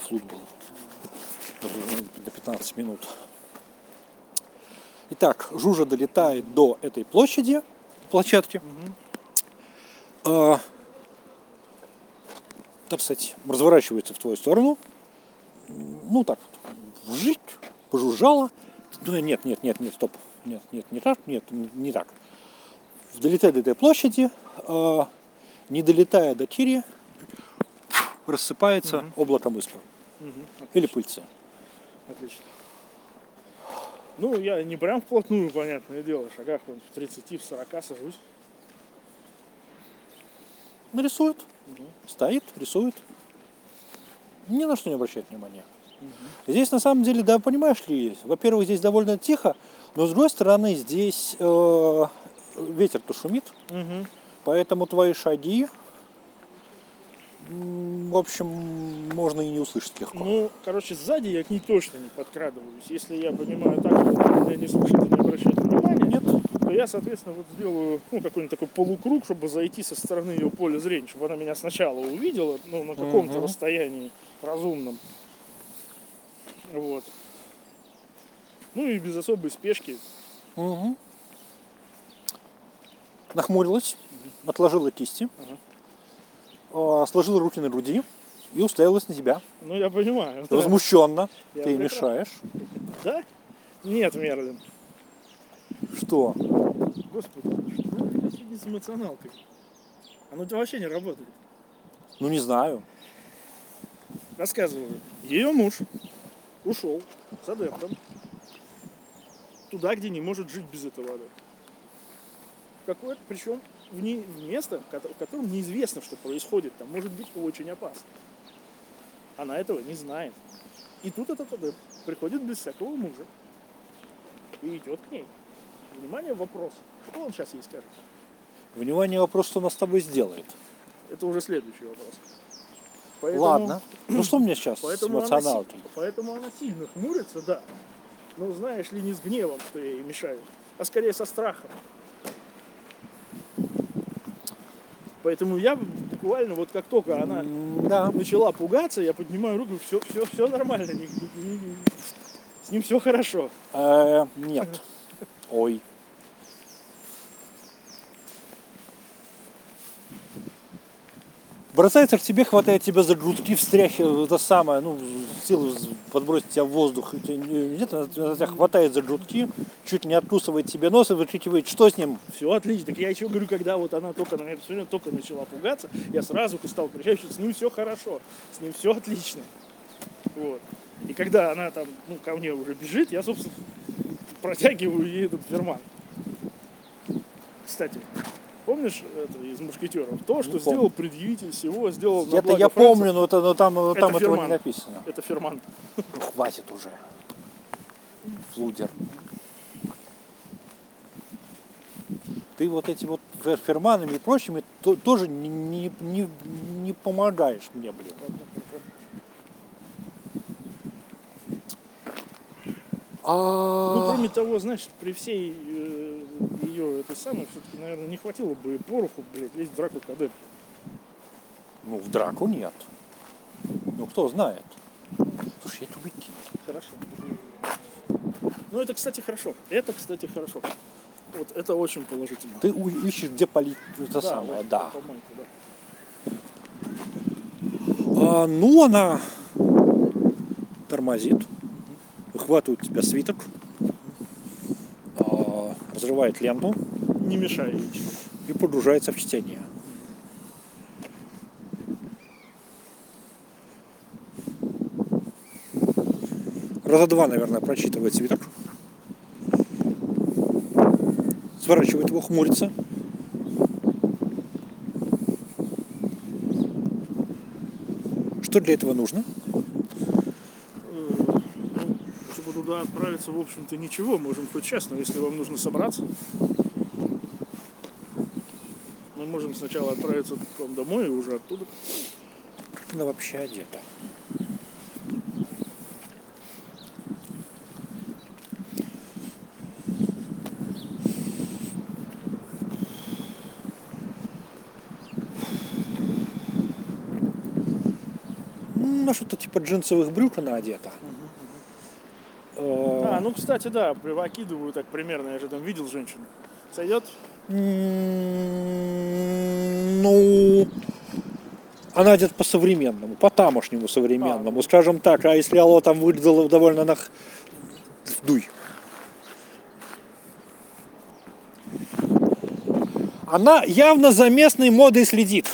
флут был. До 15 минут. Итак, Жужа долетает до этой площадки. Так сказать, разворачивается в твою сторону. Ну так, вжик, пожужжала. Ну, нет, стоп. Нет, не так. Долетает до этой площади, не долетая до Кири, рассыпается облаком искр. Или пыльцы. Отлично. Ну, я не прям вплотную, понятное дело, в шагах в 30-40 сажусь. Нарисует, стоит, рисует. Ни на что не обращает внимания. Здесь на самом деле, да, понимаешь ли, во-первых, здесь довольно тихо, но с другой стороны здесь ветер-то шумит, поэтому твои шаги, в общем, можно и не услышать легко. Ну, короче, сзади я к ней точно не подкрадываюсь. Если я понимаю так, что она меня не слышит и не обращает внимания, Нет. то я, соответственно, вот сделаю какой-нибудь такой полукруг, чтобы зайти со стороны ее поля зрения, чтобы она меня сначала увидела, на каком-то расстоянии разумном. Вот. Ну и без особой спешки. Нахмурилась, отложила кисти, сложила руки на груди и уставилась на тебя. Ну, я понимаю. Возмущенно. Я Ты прекрасно. мешаешь. Да? Нет, Мерлин. Что? Господи, что у тебя сегодня с эмоционалкой? Оно вообще не работает. Ну, не знаю. Рассказываю. Ее муж ушел с адептом туда, где не может жить без этого адепта. Какое-то, причем в место, в котором неизвестно, что происходит. Там может быть очень опасно. Она этого не знает. И тут этот адепт приходит без всякого мужа и идет к ней. Внимание, вопрос. Что он сейчас ей скажет? Внимание, вопрос, что она с тобой сделает. Это уже следующий вопрос. Поэтому, Ладно. Ну что мне сейчас с эмоционалкой? Поэтому она сильно хмурится, да. Но знаешь ли, не с гневом, что я ей мешаю, а скорее со страхом. Поэтому я буквально, вот как только она начала пугаться, я поднимаю руку, все нормально, с ним все хорошо. Нет. Ой. Бросается к тебе, хватает тебя за грудки, встряхивает, это самое, силу подбросить тебя в воздух. Где-то тебя хватает за грудки, чуть не откусывает тебе нос и выкрикивает, что с ним? Все отлично. Так я еще говорю, когда вот она только на меня посмотрела, только начала пугаться, я сразу стал кричать, что с ним все хорошо, с ним все отлично. Вот. И когда она там, ко мне уже бежит, я, собственно, протягиваю ей этот ферман. Кстати, помнишь это из мушкетеров? То, что сделал предъявитель всего, сделал на Это благо я Франции. помню, но там этого ферман. не написано. Это ферман. Хватит уже. Флудер. Ты вот эти вот ферманами и прочими тоже не помогаешь мне, блин. Кроме того, знаешь, при всей ее это самое, все-таки, наверное, не хватило бы пороху, блядь, лезть в драку к адепту. В драку нет. Кто знает. Слушай, я это выкину. Хорошо. Это, кстати, хорошо. Вот это очень положительно. Ты ищешь, где полить это самое, вот, да. помойку, да. Она тормозит, выхватывает у тебя свиток, разрывает ленту, не мешая и погружается в чтение. Раза два, наверное, прочитывает свиток, сворачивает его, хмурится. Что для этого нужно? Чтобы туда отправиться, в общем-то, ничего. Можем хоть сейчас, но если вам нужно собраться, мы можем сначала отправиться к вам домой и уже оттуда. Она вообще одета. что-то типа джинсовых брюк она одета. А, ну, кстати, да, окидываю так примерно, я же там видел женщину. Сойдет? Ну, она одета по-современному, по-тамошнему современному, скажем так. А если Алло там выглядела довольно дуй. Она явно за местной модой следит.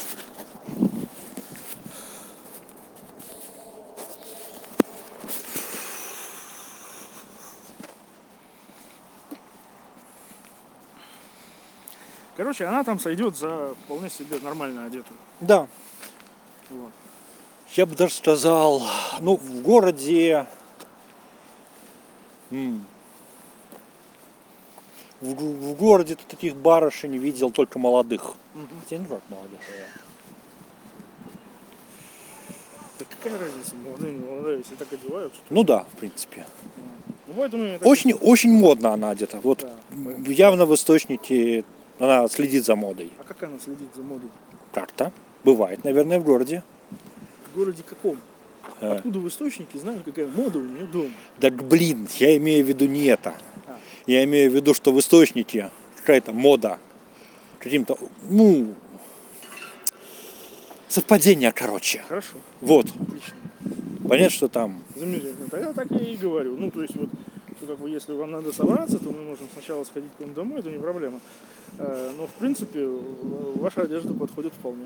Короче, она там сойдет за вполне себе нормально одетую. Да. Вот. Я бы даже сказал, ну, в городе... В городе ты таких барышень видел только молодых. Хотя не так молодых. Да какая разница, молодые, не молодые, если так одеваются. Ну да, в принципе. Ну, поэтому я так Очень, очень модно она одета. Вот Да. явно в источнике она следит за модой. А как она следит за модой? Как-то. Бывает, наверное, в городе. В городе каком? Откуда в источнике знают, какая мода у нее дома? Так, блин, я имею в виду не это. А. Я имею в виду, что в источнике какая-то мода. Каким-то, ну, совпадение, короче. Хорошо. Вот. Отлично. Понятно, что там... Замечательно. Тогда так я и говорю. Ну, то есть, вот, что, как бы, если вам надо собраться, то мы можем сначала сходить к вам домой, это не проблема. Но, в принципе, ваша одежда подходит вполне.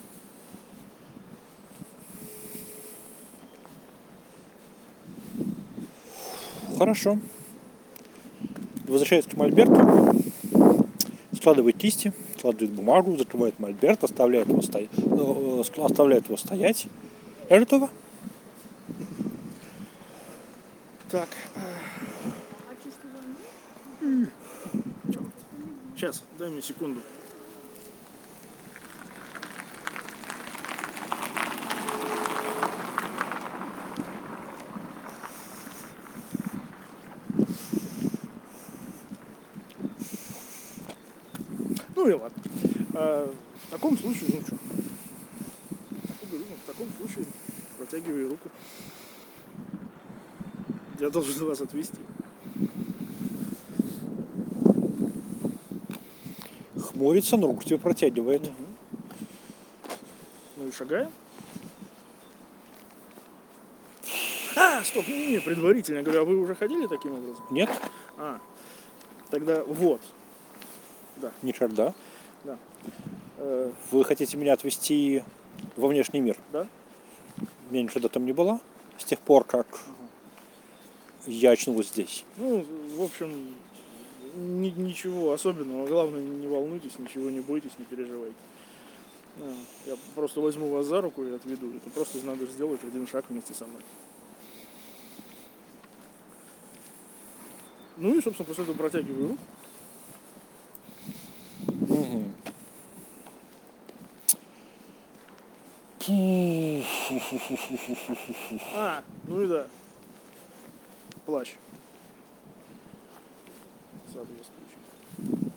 Хорошо. Возвращается к мольберту, складывает кисти, складывает бумагу, закрывает мольберт, оставляет его стоять. Я готова. Так. Сейчас, дай мне секунду. Ну и ладно. В таком случае, ну что? В таком случае протягиваю руку. Я должен вас отвезти. Хмурится, но руку тебе протягивает. Ну и шагаем. Стоп, не, предварительно говорю, а вы уже ходили таким образом? Нет? Тогда вот. Да. Никогда. Да. Вы хотите меня отвезти во внешний мир? Да. Меня никогда там не было. С тех пор, как я очнулась здесь. Ну, в общем, ничего особенного. Главное, не волнуйтесь, ничего не бойтесь, не переживайте. Я просто возьму вас за руку и отведу. Это просто надо сделать один шаг вместе со мной. Ну и, собственно, после этого протягиваю руку. Ну и да. Плащ. Соответствующий.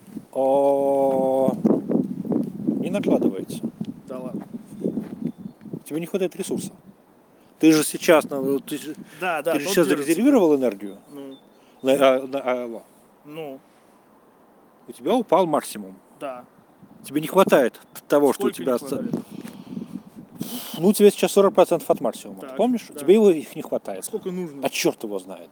Не накладывается. Да ладно. Тебе не хватает ресурса. Ты же сейчас, ты же сейчас зарезервировал энергию. Ну. У тебя упал максимум. Да. Тебе не хватает того, Сколько что у тебя... не хватает? Ну, у тебя сейчас 40% от максимума. Так, Ты помнишь? да. Тебе их не хватает. Сколько нужно? А черт его знает.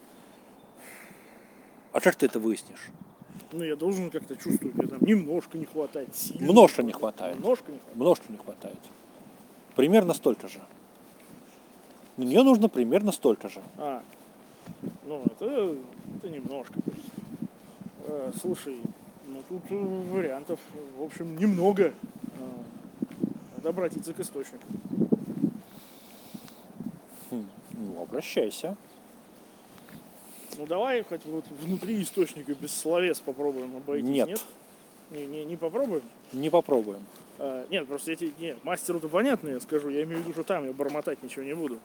А как ты это выяснишь? Ну, я должен как-то чувствовать, мне там немножко не хватает, сильно Немножко не хватает. Немножко не хватает. Немножко не хватает. Примерно столько же. Мне нужно примерно столько же. Ну, это немножко. Слушай, ну тут вариантов, в общем, немного. Надо обратиться к источнику. Ну, обращайся. Ну, давай хоть вот внутри источника без словес попробуем обойтись. Нет. Не попробуем? Не попробуем. Нет, просто мастеру-то понятно, я скажу. Я имею в виду, что там я бормотать ничего не буду.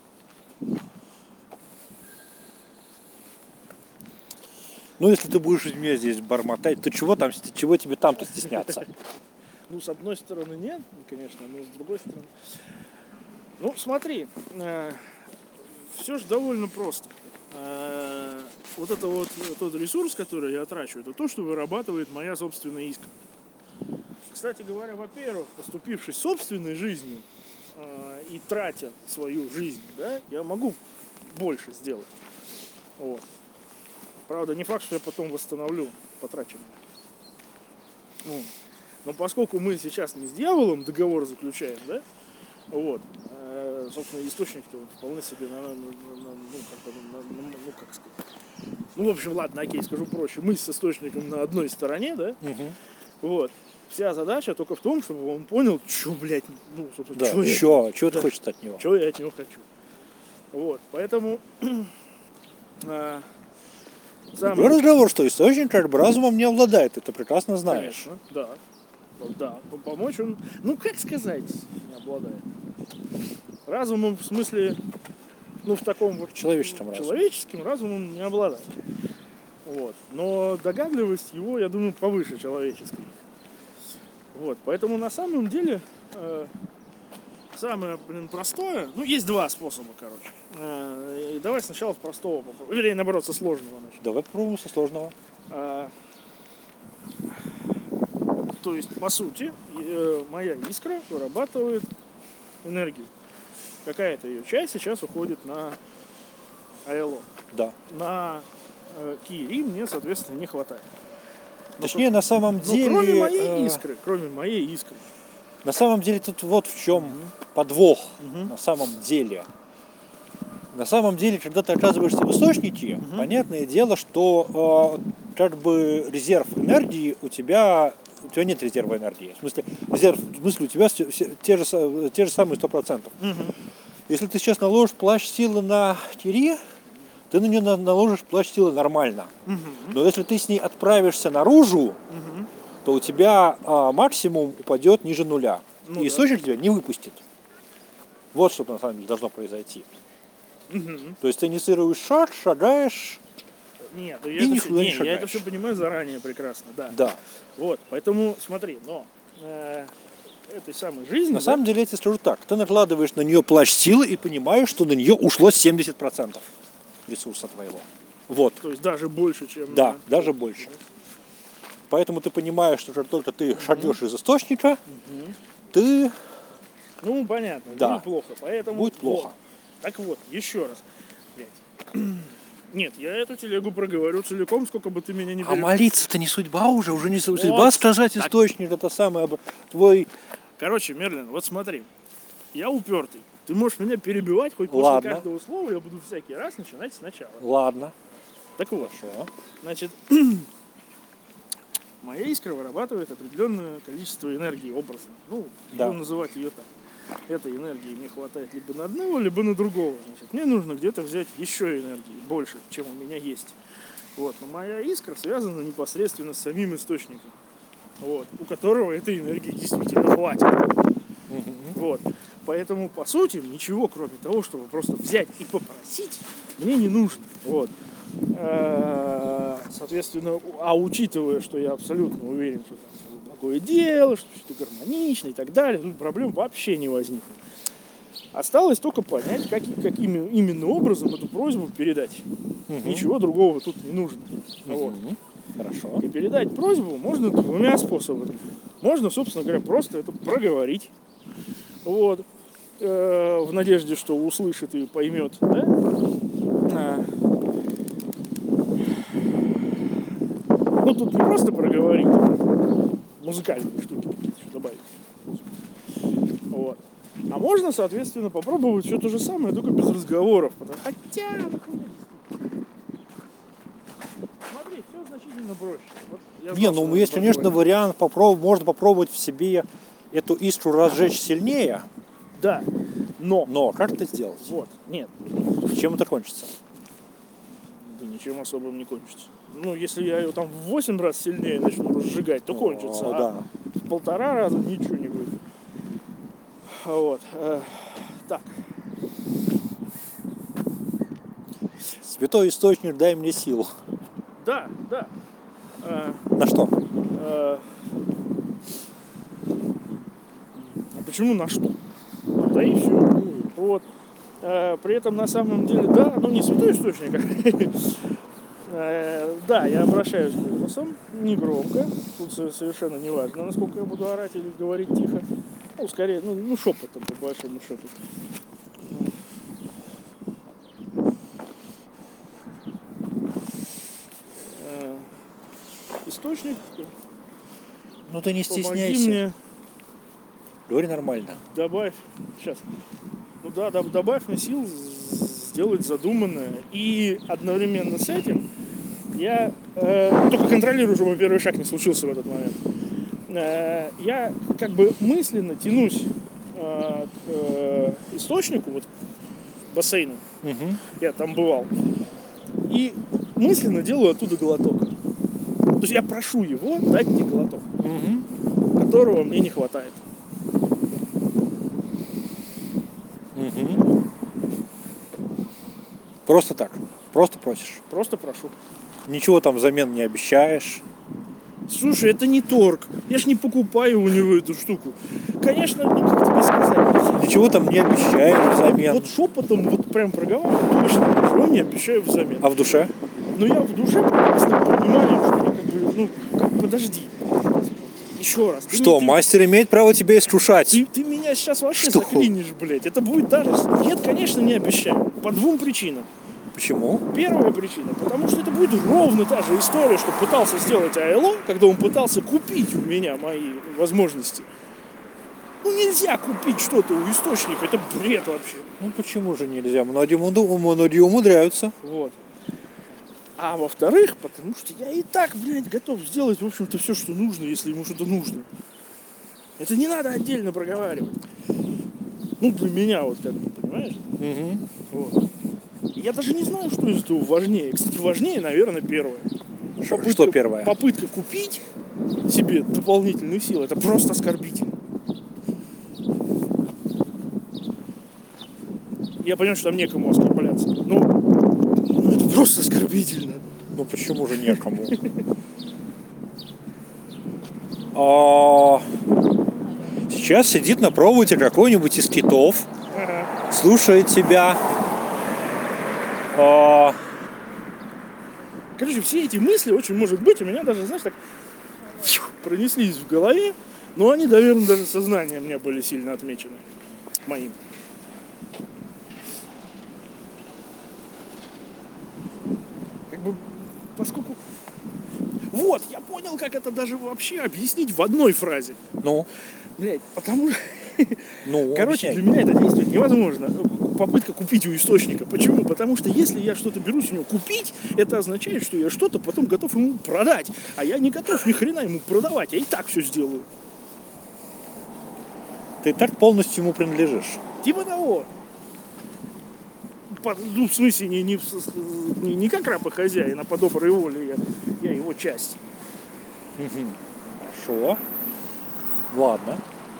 Ну, если ты будешь меня здесь бормотать, то чего тебе там-то стесняться? Ну, с одной стороны, нет, конечно, но с другой стороны... Ну, смотри, все же довольно просто. Вот это вот тот ресурс, который я трачу, это то, что вырабатывает моя собственная искра. Кстати говоря, во-первых, поступившись собственной жизнью и тратя свою жизнь, да, я могу больше сделать. Вот. Правда, не факт, что я потом восстановлю потраченное. Ну, но поскольку мы сейчас не с дьяволом договор заключаем, да, вот, собственно, источник-то вполне себе, как сказать. Ну, в общем, ладно, окей, скажу проще. Мы с источником на одной стороне, да, вот. Вся задача только в том, чтобы он понял, что, блядь, ну, собственно, Да, чего ты хочешь от него? что я от него хочу. Вот, поэтому Другой разговор, что источник как бы разумом не обладает, ты это прекрасно знаешь. Конечно, да. Да, помочь он, ну как сказать, не обладает. Разумом в смысле, ну в таком вот человеческим разумом не обладает. Вот. Но догадливость его, я думаю, повыше человеческой. Вот. Поэтому на самом деле самое, простое, ну есть два способа, короче. Давай сначала с простого попробуем. Или наоборот, со сложного начнем. Давай попробуем со сложного. То есть, по сути, моя искра вырабатывает энергию. Какая-то ее часть сейчас уходит на АЛО. Да. На Кири мне, соответственно, не хватает. Точнее, на самом деле... Кроме моей искры. На самом деле тут вот в чем подвох. На самом деле. На самом деле, когда ты оказываешься в источнике, понятное дело, что как бы резерв энергии у тебя нет резерва энергии. В смысле у тебя те же самые 100%. Если ты сейчас наложишь плащ силы на Кири, ты на нее наложишь плащ силы нормально. Но если ты с ней отправишься наружу, то у тебя максимум упадет ниже нуля. Ну, и источник тебя не выпустит. Вот что на самом деле должно произойти. То есть ты инициируешь шаг, шагаешь. Нет, я это все понимаю заранее прекрасно, да. Да. Вот, поэтому смотри, но этой самой жизни... На самом деле я тебе скажу так. Ты накладываешь на нее плащ силы и понимаешь, что на нее ушло 70% ресурса твоего. Вот. То есть даже больше, чем... Да, даже больше. Поэтому ты понимаешь, что как только ты шагнешь из источника, ты... Ну, понятно, да. будет плохо. Поэтому... Будет плохо. Вот. Так вот, еще раз. Блядь. Нет, я эту телегу проговорю целиком, сколько бы ты меня не перебил. А молиться-то не судьба уже не судьба сказать так... источник, это самое твой... Короче, Мерлин, вот смотри, я упертый. Ты можешь меня перебивать хоть Ладно. После каждого слова, я буду всякий раз начинать сначала. Ладно. Так вот, хорошо. Значит, моя искра вырабатывает определенное количество энергии образно. Ну, да. Буду называть ее так. Этой энергии мне хватает либо на одного, либо на другого. Значит, мне нужно где-то взять еще энергии, больше, чем у меня есть. Вот. Но моя искра связана непосредственно с самим источником, вот, у которого этой энергии действительно хватит. Вот. Поэтому, по сути, ничего, кроме того, чтобы просто взять и попросить, мне не нужно. Вот. Соответственно, учитывая, что я абсолютно уверен, что там благое дело, что все гармонично и так далее, тут проблем вообще не возникнет. Осталось только понять, каким именно образом эту просьбу передать. Ничего другого тут не нужно. Вот. Хорошо. И передать просьбу можно двумя способами. Можно, собственно говоря, просто это проговорить. Вот. В надежде, что услышит и поймет. Да? Ну, тут не просто проговорить, музыкальные штуки еще добавить. Вот. А можно, соответственно, попробовать все то же самое, только без разговоров. Хотя... Смотри, все значительно проще. Вот есть, конечно, вариант, можно попробовать в себе эту искру разжечь сильнее. Да, но как это сделать? Вот, нет. Чем это кончится? Да ничем особым не кончится. Ну, если я ее там в 8 раз сильнее начну разжигать, то кончится. Да. В 1,5 раза ничего не будет. Вот. Так. Святой источник, дай мне сил. Да. На что? А почему на что? Да и все. Вот. При этом на самом деле, да, ну не святой источник. Да, я обращаюсь к голосом, не громко. Тут совершенно не важно, насколько я буду орать или говорить тихо. Ну, скорее, ну шепотом, по большому счету. Источник, Ну ты не помоги стесняйся. мне, Говори нормально. добавь, сейчас, ну да, добавь мне сил сделать задуманное. И одновременно с этим я только контролирую, чтобы первый шаг не случился в этот момент. Я как бы мысленно тянусь к источнику, вот к бассейну. Угу. Я там бывал. И мысленно делаю оттуда глоток. То есть я прошу его дать мне глоток, Угу. которого мне не хватает. Угу. Просто так. Просто просишь. Просто прошу. Ничего там взамен не обещаешь. Слушай, это не торг. Я ж не покупаю у него эту штуку. Конечно, ну как тебе сказать. Ничего там не обещаешь взамен. Вот шепотом вот прям проговариваю, точно ничего не обещаю взамен. А в душе? Но я в душе прекрасно понимаю, что я как бы, подожди. Еще раз. Что, мастер имеет право тебя искушать? Ты меня сейчас вообще Что? заклинишь, блядь. Это будет даже... Нет, конечно, не обещаю. По двум причинам. Почему? Первая причина, потому что это будет ровно та же история, что пытался сделать АЛО, когда он пытался купить у меня мои возможности. Ну нельзя купить что-то у источника, это бред вообще. Ну почему же нельзя? Многие умудряются. Вот. А во-вторых, потому что я и так, блядь, готов сделать, в общем-то, все, что нужно, если ему что-то нужно. Это не надо отдельно проговаривать. Ну, для меня, вот как бы, понимаешь? Угу. Вот. Я даже не знаю, что из этого важнее. Кстати, важнее, наверное, первое. Что первое? Попытка купить себе дополнительных сил, это просто оскорбительно. Я понимаю, что там некому оскорбляться. Но это просто оскорбительно. Ну почему же некому? Сейчас сидит на проводе какой-нибудь из китов, слушает тебя. Короче, все эти мысли, очень может быть, у меня даже, знаешь, так пронеслись в голове, но они, наверное, даже сознанием у меня были сильно отмечены моим. Как бы, поскольку... Вот, я понял, как это даже вообще объяснить в одной фразе. Ну, Блять, потому что... Короче, объясняй. для меня это действует невозможно. Попытка купить у источника. Почему? Потому что если я что-то берусь у него купить, это означает, что я что-то потом готов ему продать. А я не готов ни хрена ему продавать. Я и так все сделаю. Ты так полностью ему принадлежишь. Типа того. Ну, в смысле, не как раб и хозяин, а по доброй воле я его часть. Хорошо. Ладно.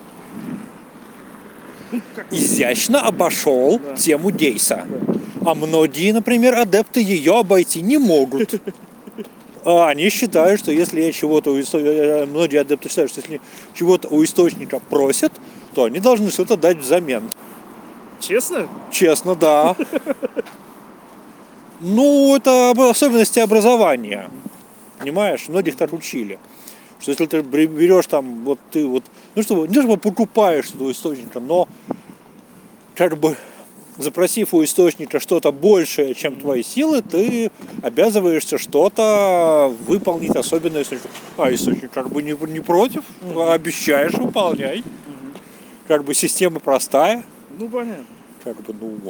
Ну, как... Изящно обошел Да. тему Дейса. Да. А многие, например, адепты ее обойти не могут. Они считают, что если я чего-то многие адепты считают, что если чего-то у источника просят, то они должны что-то дать взамен. Честно? Честно, да. Ну, это особенности образования. Понимаешь, многих так учили. Что если ты берешь там, вот ты вот, ну что, не чтобы покупаешь что-то у источника, но как бы запросив у источника что-то большее, чем твои силы, ты обязываешься что-то выполнить, особенно если источник как бы не против, обещаешь, выполняй. Как бы система простая. Ну, понятно. Как бы, ну...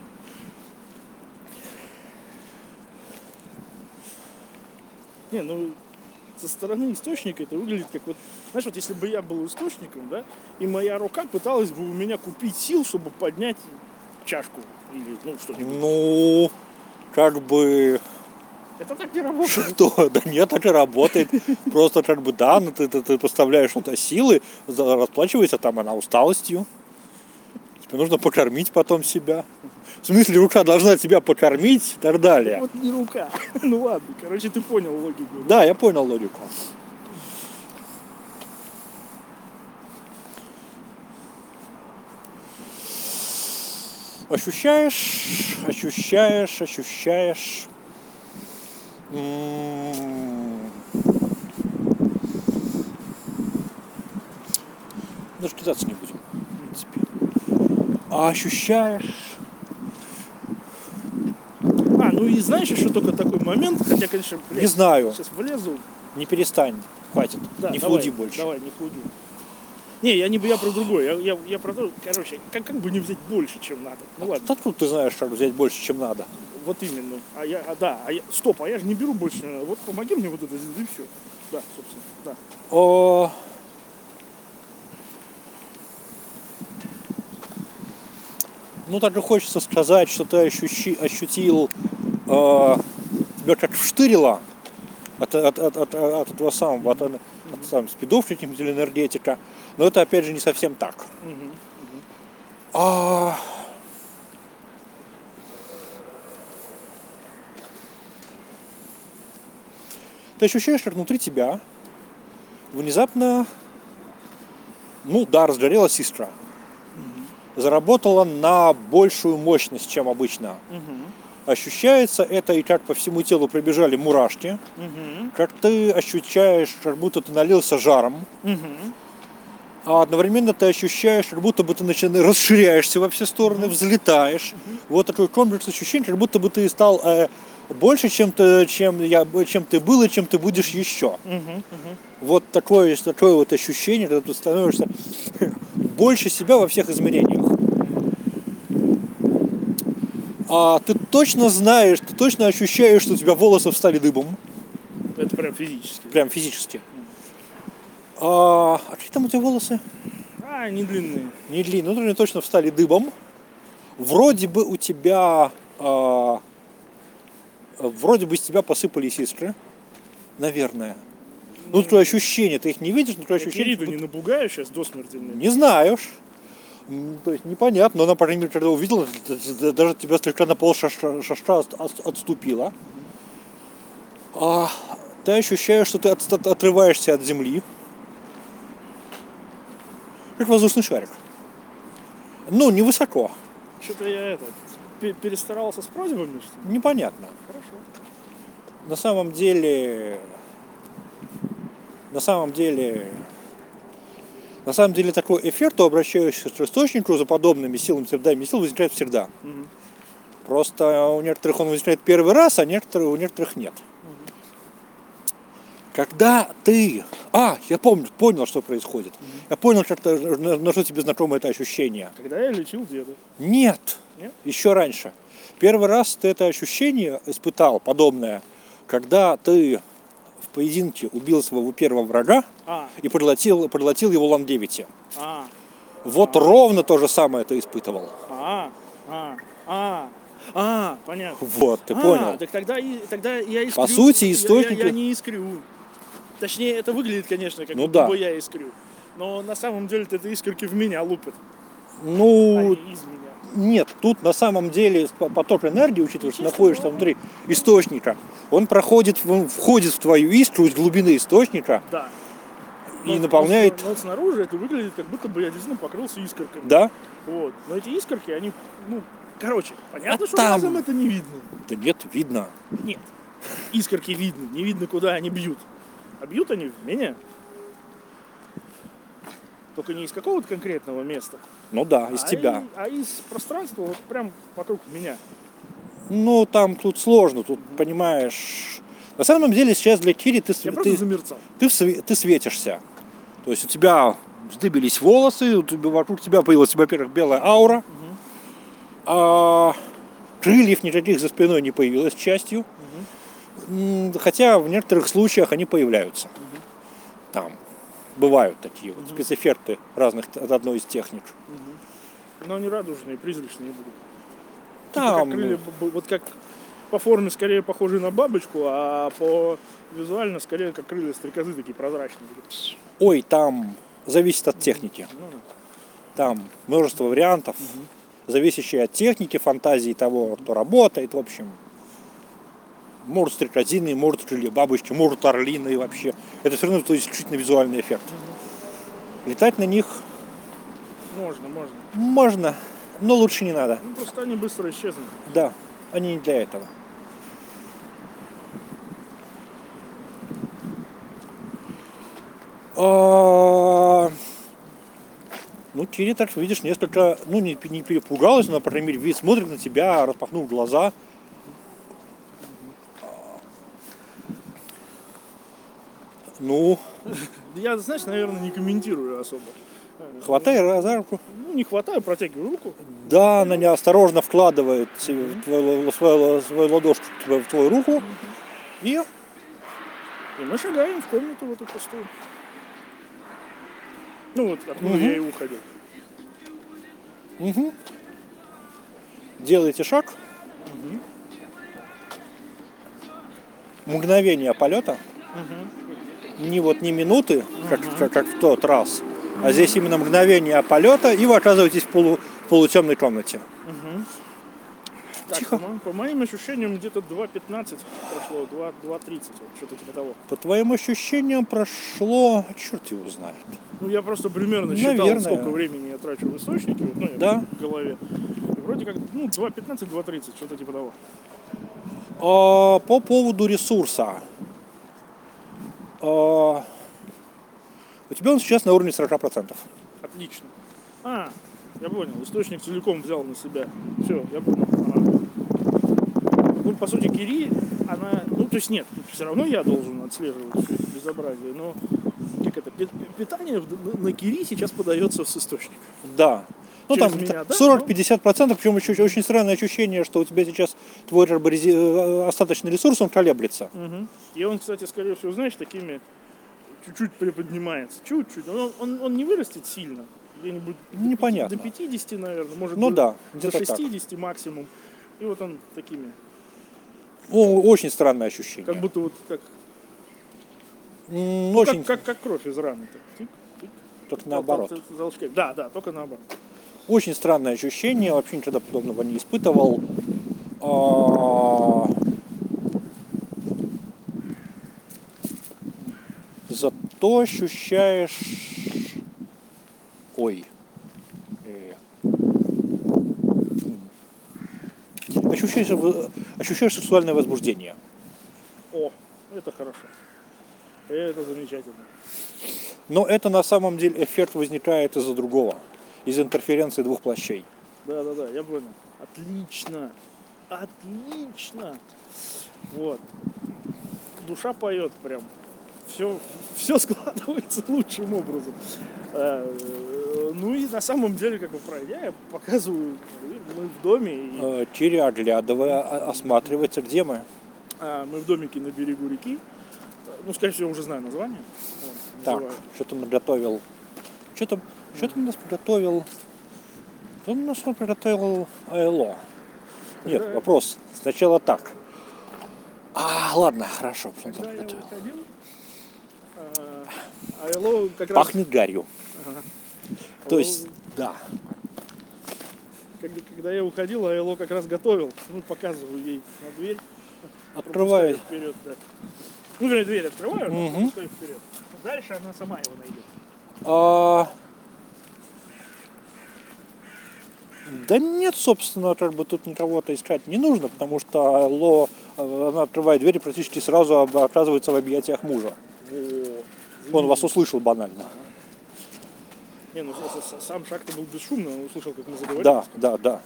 Не, ну, со стороны источника это выглядит как вот... Знаешь, вот если бы я был источником, да, и моя рука пыталась бы у меня купить сил, чтобы поднять чашку или, что-нибудь. Ну, как бы... Это так не работает. Что? Да нет, так и работает. Просто как бы, да, ну, ты поставляешь что-то силы, расплачивается там она усталостью. Тебе нужно покормить потом себя. В смысле, рука должна тебя покормить и так далее. Вот не рука. Ну ладно, короче, ты понял логику. Да, я понял логику. ощущаешь. Даже кидаться не будем, в принципе. А ощущаешь. Ну и знаешь еще только такой момент, хотя, конечно, Не знаю. сейчас влезу. Не перестань. Хватит. Да, Не давай, флуди больше. Давай, не флуди. Не, я про другое. Я про то, короче, как бы не взять больше, чем надо. Ну ладно. Да тут ты знаешь, как взять больше, чем надо. Вот именно. Стоп, а я же не беру больше. Вот помоги мне вот это, и все. Да, собственно, да. Ну, также хочется сказать, что ты ощутил тебя как вштырило от этого самого, от спидовщика или энергетика. Но это, опять же, не совсем так. Ты ощущаешь, как внутри тебя внезапно, разгорелась искра. Заработала на большую мощность, чем обычно. Ощущается это, и как по всему телу пробежали мурашки, как ты ощущаешь, как будто ты налился жаром, а одновременно ты ощущаешь, как будто бы ты расширяешься во все стороны, взлетаешь. Вот такой комплекс ощущений, как будто бы ты стал больше, чем ты был и чем ты будешь еще. Вот такое вот ощущение, когда ты становишься больше себя во всех измерениях. А ты точно знаешь, ты точно ощущаешь, что у тебя волосы встали дыбом. Это прям физически. Прям физически. А какие там у тебя волосы? Не длинные. Не длинные, но они точно встали дыбом. Вроде бы у тебя... вроде бы из тебя посыпались искры. Наверное. Ну, такое ощущение, ты их не видишь, но такое ощущение... Кириду не напугаю сейчас до смерти? Не знаешь. То есть непонятно, но она, по крайней мере, когда увидела, даже тебя слегка на пол шашка отступила. Ты ощущаешь, что ты отрываешься от земли. Как воздушный шарик. Ну, невысоко. Что-то я перестарался с просьбами, что ли? Непонятно. Хорошо. На самом деле такой эффект у обращающихся к источнику за подобными силами сил возникает всегда. Просто у некоторых он возникает первый раз, а у некоторых нет. Когда ты... я понял, что происходит. Я понял, на что тебе знакомо это ощущение. Когда я лечил деда. Нет. Нет? Еще раньше. Первый раз ты это ощущение испытал, подобное, когда ты в поединке убил своего первого врага и проглотил его лонгевити. Ровно то же самое ты испытывал. Понятно. Вот, ты понял. Так тогда я искрю. По сути, источник... Я не искрю. Точнее, это выглядит, конечно, как будто бы я искрю. Но на самом деле это искорки в меня лупят. Ну, из меня. Нет, тут на самом деле поток энергии, учитывая, что находишься внутри источника, он входит в твою искру из глубины источника. Да. И наполняет... Но снаружи это выглядит, как будто бы я действительно покрылся искорками. Да. Вот. Но эти искорки, они, понятно, что там... разом это не видно. Да нет, видно. Нет. Искорки видно, не видно, куда они бьют. А бьют они в меня. Только не из какого-то конкретного места. Ну да, из тебя. Из пространства вот прям вокруг меня. Ну, тут сложно, тут, понимаешь... На самом деле сейчас для Кири ты светишься. То есть у тебя вздыбились волосы, вокруг тебя появилась, во-первых, белая аура. Крыльев никаких за спиной не появилось, к счастью. Хотя в некоторых случаях они появляются. Там бывают такие вот спецэффекты разных от одной из техник. Но они радужные, призрачные будут. Там... Как крылья, вот как по форме скорее похожи на бабочку, а по визуально скорее как крылья стрекозы такие прозрачные. Ой, там зависит от техники. Там множество вариантов, зависящие от техники, фантазии того, кто работает, в общем. Может стрекозины, может крылья бабочки, может орлины вообще. Это все равно исключительно визуальный эффект. Летать на них можно. Но лучше не надо. Ну, просто они быстро исчезнут. Да, они не для этого. Ну, Кири, так видишь, несколько, ну, не перепугалась, но, по крайней мере, вид смотрит на тебя, распахнув глаза. Ну, Я, знаешь, наверное, не комментирую особо. хватай за руку. Ну, не хватаю, протягиваю руку. Да, она неосторожно вкладывает свою ладошку в твою руку. И И мы шагаем в комнату в эту пустую. Ну вот, откуда я и уходил. делаете шаг. Мгновение полета. Не минуты, как в тот раз. А здесь именно мгновение полета, и вы оказываетесь в полутемной комнате. Так, Тихо. по моим ощущениям, где-то 2:15 прошло, 2:30, вот, что-то типа того. По твоим ощущениям прошло, черт его знает. Ну, я просто примерно считал, Наверное. сколько времени я трачу в источнике, вот, ну, Да. в голове. И вроде как, 2:15, 2:30, что-то типа того. По поводу ресурса. У тебя он сейчас на уровне 40%. Отлично. Я понял, источник целиком взял на себя. Все, я понял. Ну, по сути, Кири, она... Ну, то есть нет, все равно я должен отслеживать все это безобразие, но как это, питание на Кири сейчас подается с источника. Да. Ну, Через там меня, да? 40-50%, причем еще очень странное ощущение, что у тебя сейчас твой остаточный ресурс, он колеблется. И он, кстати, скорее всего, знаешь, такими чуть-чуть приподнимается. Чуть-чуть. Он не вырастет сильно. Где-нибудь Непонятно. до 50, наверное. Может, Ну да, до где-то 60 максимум. И вот он такими. Очень странное ощущение. Как будто вот как, Очень, как кровь из раны. Так, только наоборот. Толчками. Да, только наоборот. Очень странное ощущение, вообще никогда подобного не испытывал. Зато ощущаешь... Ощущаешь сексуальное возбуждение. О, это хорошо. Это замечательно. Но это на самом деле эффект возникает из-за другого. Из интерференции двух плащей. Да, я понял. Отлично. Вот. Душа поет прям. Все складывается лучшим образом. Ну и на самом деле, как бы пройдя, я показываю, мы в доме. И... Кири, оглядывая, осматривается, где мы. Мы в домике на берегу реки. Ну, скорее всего, я уже знаю название. Так, что ты наготовил? Что ты у нас приготовил? Кто у нас приготовил Айло? Нет, вопрос. Сначала так. Ладно, хорошо. Когда я выходил, Айло как раз... Пахнет гарью. То есть, да. Когда я уходил, Айло как раз готовил. Ну, показываю ей на дверь. Открываю. Вперед, да. Ну, вернее, дверь открываю, но пропускаю вперед. Дальше она сама его найдет. Да нет, собственно, как бы тут никого-то искать не нужно, потому что Айло, она открывает дверь и практически сразу оказывается в объятиях мужа. Он вас услышал банально. Не, ну сам шаг-то был бесшумный, он услышал, как мы заговорили. Да.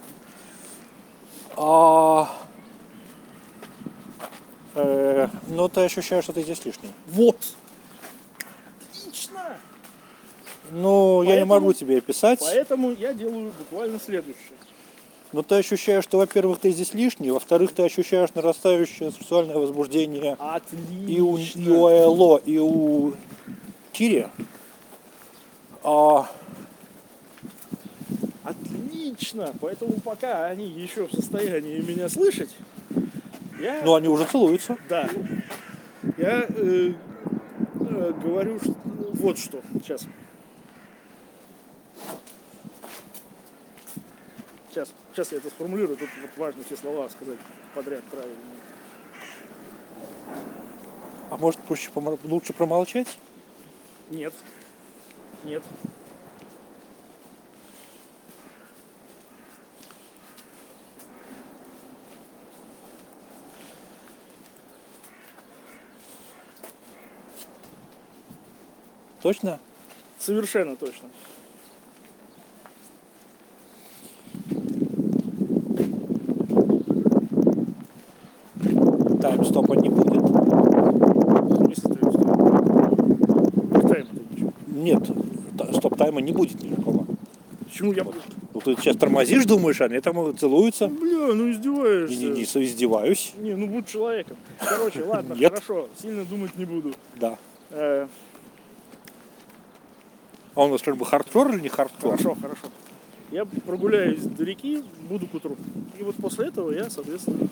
Но ты ощущаешь, что ты здесь лишний. Вот! Отлично! Ну, я не могу тебе описать. Поэтому я делаю буквально следующее. Но ты ощущаешь, что, во-первых, ты здесь лишний, во-вторых, ты ощущаешь нарастающее сексуальное возбуждение. Отлично! И у Айло, и у Кири. Отлично! Поэтому пока они еще в состоянии меня слышать, Ну, они уже целуются. Да. Я говорю вот что. Сейчас. Сейчас я это сформулирую. Тут вот важно все слова сказать подряд правильно. А может, лучше промолчать? Нет. Точно? Совершенно точно. Тайм-стопа не будет. Если тайм-то ничего. Нет, стоп-тайма не будет никакого. Почему я... Вот. Ну, ты сейчас тормозишь, думаешь, они там целуются. Бля, ну издеваешься. Не издеваюсь. Не, ну будь человеком. Короче, ладно, Нет. хорошо. Сильно думать не буду. Да. Э, А у нас как бы хардкор или не хардкор? Хорошо, хорошо. Я прогуляюсь до реки, буду к утру. И вот после этого я, соответственно...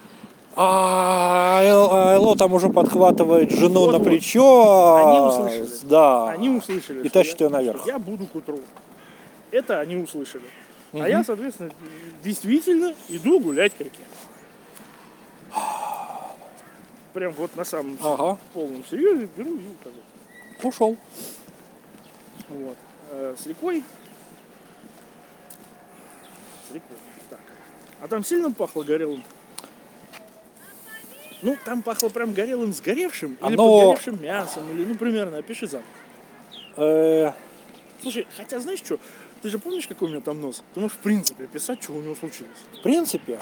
Айло там уже подхватывает жену Вот, на вот. плечо. Они услышали. Да. Они услышали, И что тащит ее наверх. что я буду к утру. Это они услышали. Мгм. А я, соответственно, действительно иду гулять к реке. Прям вот на самом Ага. полном серьезе беру и ухожу. Ушел. Вот. С рекой. С рекой. Так. А там сильно пахло горелым? Ну, там пахло прям горелым сгоревшим, или Оно- подгоревшим мясом, или, ну, примерно, опиши запах. Слушай, хотя знаешь что, ты же помнишь, какой у меня там нос? Ты можешь в принципе описать, что у него случилось. В принципе,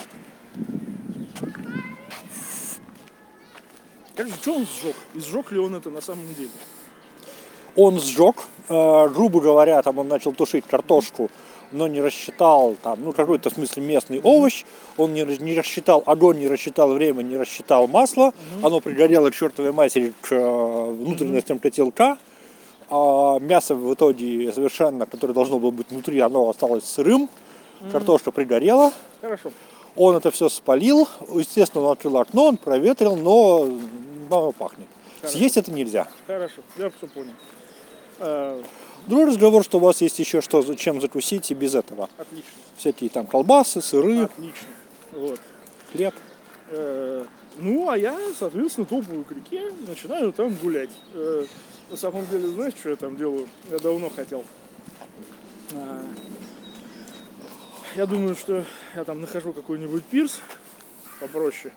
Как, что он сжег? И сжег ли он это на самом деле? он сжег, грубо говоря, там он начал тушить картошку, но не рассчитал там, ну какой-то в смысле местный овощ, он не рассчитал огонь, не рассчитал время, не рассчитал масло, оно пригорело к чертовой матери к внутренностям котелка, а мясо в итоге совершенно, которое должно было быть внутри, оно осталось сырым, картошка пригорела, Хорошо. он это все спалил, естественно, он открыл окно, он проветрил, но оно пахнет. Хорошо. Съесть это нельзя. Хорошо, я все понял. Другой разговор, что у вас есть еще что, чем закусить и без этого. Отлично. Всякие там колбасы, сыры, Отлично. Вот. хлеб. Ну, а я, соответственно, топаю к реке, начинаю там гулять. На самом деле, знаешь, что я там делаю? Я давно хотел. Я думаю, что я там нахожу какой-нибудь пирс попроще.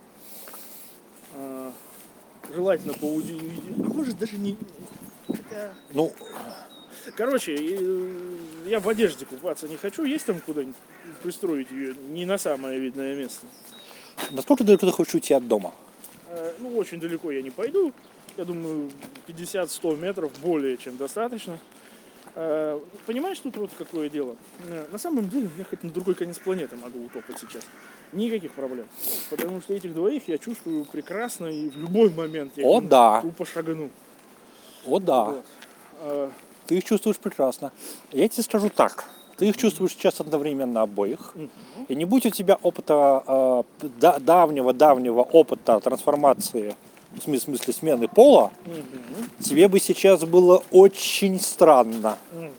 Желательно по а может даже не... Хотя... Ну, Короче, я в одежде купаться не хочу. Есть там куда-нибудь пристроить ее? Не на самое видное место. насколько далеко ты хочешь уйти от дома? Ну, очень далеко я не пойду. Я думаю, 50-100 метров более чем достаточно. Понимаешь, тут вот какое дело? На самом деле, я хоть на другой конец планеты могу утопать сейчас. Никаких проблем. Потому что этих двоих я чувствую прекрасно, и в любой момент я О, к ним да. тупо шагану. О, да. Вот. Ты их чувствуешь прекрасно. Я тебе скажу так. Ты их чувствуешь сейчас одновременно обоих. И не будь у тебя опыта, давнего опыта трансформации, в смысле смены пола, тебе бы сейчас было очень странно.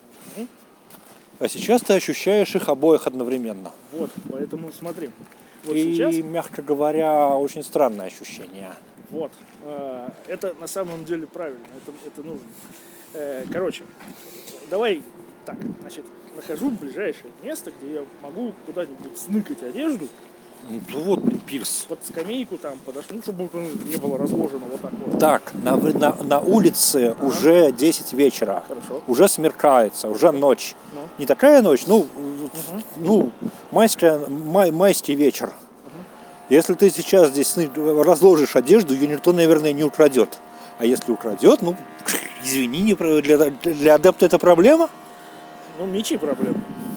А сейчас ты ощущаешь их обоих одновременно. Вот, поэтому смотри. Вот И, сейчас, мягко говоря, очень странное ощущение. вот, это на самом деле правильно, это нужно. Короче, давай так, значит, нахожу ближайшее место, где я могу куда-нибудь сныкать одежду, Ну вот, пирс. под скамейку там подошел, чтобы не было разложено вот так вот. Так, на улице уже 10 вечера. Хорошо. Уже смеркается, уже ночь. Ну. Не такая ночь, майский вечер. Если ты сейчас здесь разложишь одежду, ее никто, наверное, не украдет. А если украдет, ну, извини, для адепта это проблема. Ну, мечи проблема.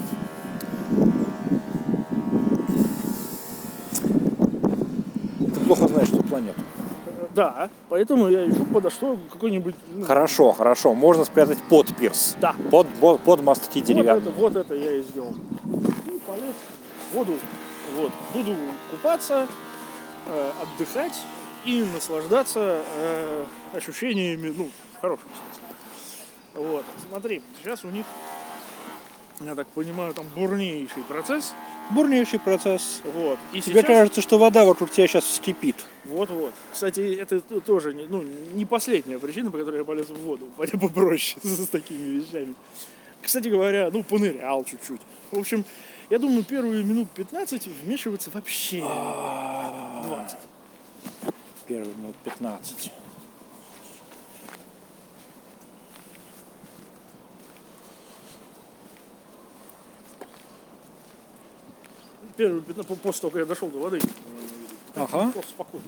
Ты плохо знаешь эту планету. Да, поэтому я ищу подошел какой-нибудь... Хорошо, можно спрятать под пирс. Да. Под мостки деревянные. Вот это я и сделал. И полез в воду. Вот. Буду купаться, отдыхать и наслаждаться ощущениями, ну, в хорошем смысле. Вот. Смотри, сейчас у них, я так понимаю, там бурнейший процесс. Бурнейший процесс. Вот. И Тебе сейчас... кажется, что вода вокруг тебя сейчас вскипит. Вот. Кстати, это тоже не последняя причина, по которой я полез в воду. Пойдем попроще с такими вещами. Кстати говоря, понырял чуть-чуть. В общем, я думаю, первые минут 15 вмешиваться вообще 20. Первые минут 15. Первые 15, после того, как я дошел до воды. Ага. Просто спокойно.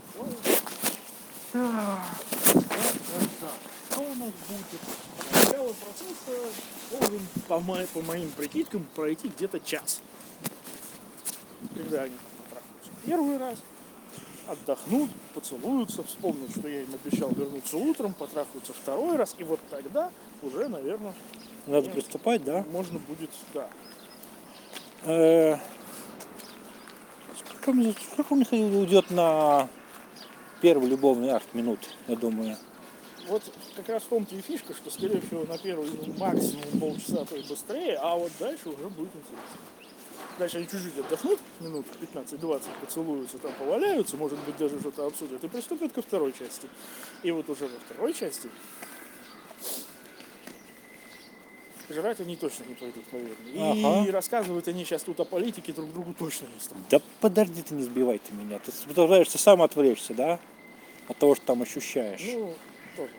Что у нас будет? Начало процесса должен, по моим прикидкам, пройти где-то час. Когда они потрахаются первый раз, отдохнут, поцелуются, вспомнят, что я им обещал вернуться утром, потрахаются второй раз, и вот тогда уже, наверное, Надо приступать, да? можно будет, да. Сколько у них уйдет на первый любовный акт минут, я думаю? Вот как раз в том-то и фишка, что, скорее всего, на первый максимум полчаса, то и быстрее, а вот дальше уже будет интересно. Дальше они чуть-чуть отдохнут, минут 15-20, поцелуются, там поваляются, может быть, даже что-то обсудят, и приступят ко второй части. И вот уже во второй части жрать они точно не пойдут, поверь мне. Ага. И рассказывают они сейчас тут о политике друг другу точно не станут. Да подожди, ты не сбивай ты меня. Ты пытаешься сам отвлечься, да? От того, что там ощущаешь. Ну, тоже.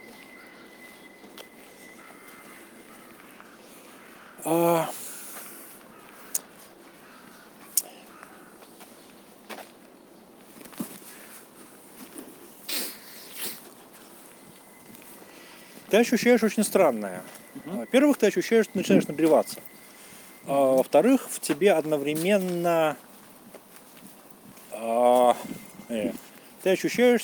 Ты ощущаешь очень странное. Во-первых, ты ощущаешь, что начинаешь нагреваться. А во-вторых, в тебе одновременно ты ощущаешь,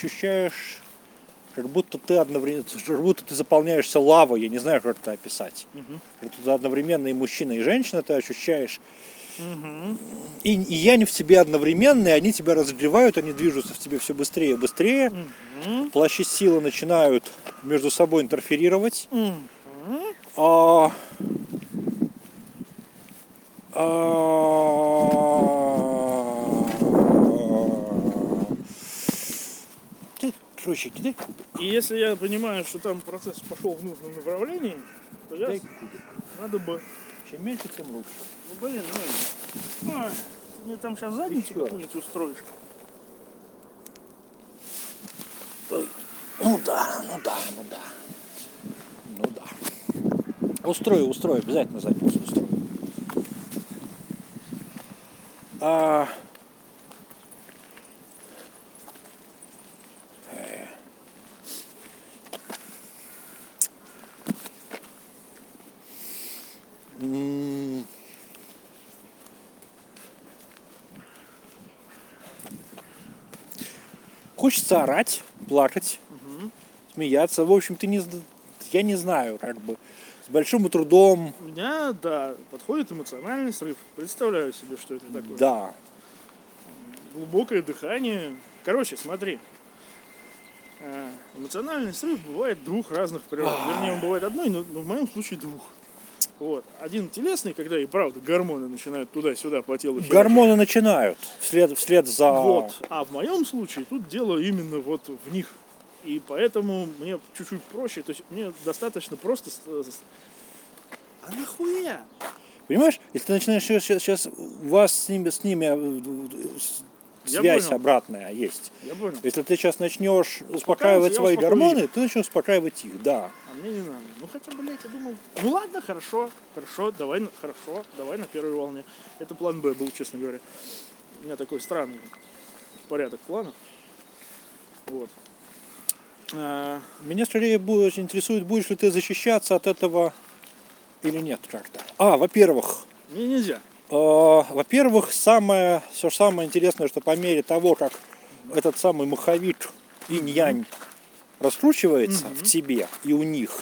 как будто ты одновременно, как будто ты заполняешься лавой, я не знаю, как это описать. Как будто ты одновременно и мужчина, и женщина, ты ощущаешь. И я не в тебе одновременно, и они тебя разогревают, они движутся в тебе все быстрее и быстрее. Плащи силы начинают между собой интерферировать. Короче, кидай. И если я понимаю, что там процесс пошел в нужном направлении, то я надо бы... Чем меньше, тем лучше. Ну, блин, мне там сейчас задницу какую-нибудь устроишь. Ну да. Устрою, обязательно задницу устрою. Хочется орать, плакать, смеяться. В общем, я не знаю, как бы. С большим трудом. У меня, да, подходит эмоциональный срыв. Представляю себе, что это такое. Да. Глубокое дыхание. Короче, смотри. Эмоциональный срыв бывает двух разных природ. Вернее, он бывает одной, но в моем случае двух. Вот. Один телесный, когда и правда гормоны начинают туда-сюда по телу. Гормоны начинают вслед за... Вот. А в моем случае тут дело именно вот в них. И поэтому мне чуть-чуть проще. То есть мне достаточно просто... А нахуя? Понимаешь, если ты начинаешь сейчас у вас с ними связь обратная есть. Я понял. Если ты сейчас начнешь успокаивать свои гормоны, ты начнешь успокаивать их, да. А мне не надо. Ну хотя, блядь, я думал, ну ладно, хорошо, давай на первой волне. Это план Б был, честно говоря. У меня такой странный порядок планов. Вот. Меня скорее очень интересует, будешь ли ты защищаться от этого или нет как-то. Во-первых, мне нельзя. Во-первых, все самое интересное, что по мере того, как этот самый маховик инь-янь раскручивается в тебе и у них,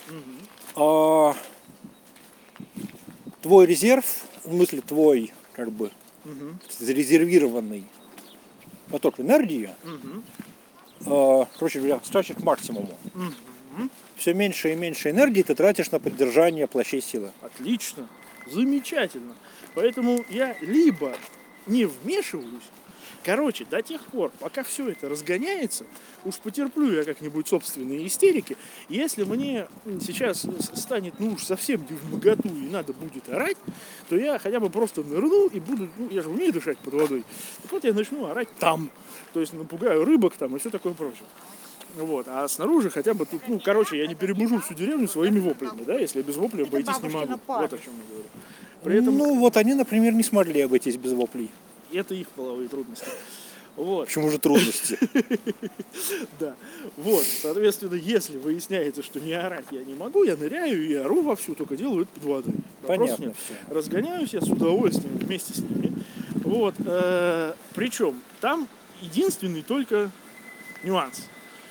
твой резерв, в смысле твой как бы зарезервированный поток энергии, короче говоря, скачет к максимуму. Все меньше и меньше энергии ты тратишь на поддержание плащей силы. Отлично, замечательно. Поэтому я либо не вмешиваюсь, короче, до тех пор, пока все это разгоняется, уж потерплю я как-нибудь собственные истерики. Если мне сейчас станет уж совсем не вмоготу и надо будет орать, то я хотя бы просто нырну и буду, я же умею дышать под водой, так вот я начну орать там. То есть напугаю рыбок там и все такое прочее. Вот. А снаружи хотя бы тут, я не перебужу всю деревню своими воплями, да, если я без вопля обойтись не могу. Вот о чем я говорю. При этом... Ну вот они, например, не смогли обойтись без воплей. Это их половые трудности. Вот. Почему же трудности? Да. Вот, соответственно, если выясняется, что не орать я не могу, я ныряю и ору вовсю, только делаю это под водой. Вопросов Понятно нет. все. Разгоняюсь я с удовольствием вместе с ними. Вот. Причем там единственный только нюанс.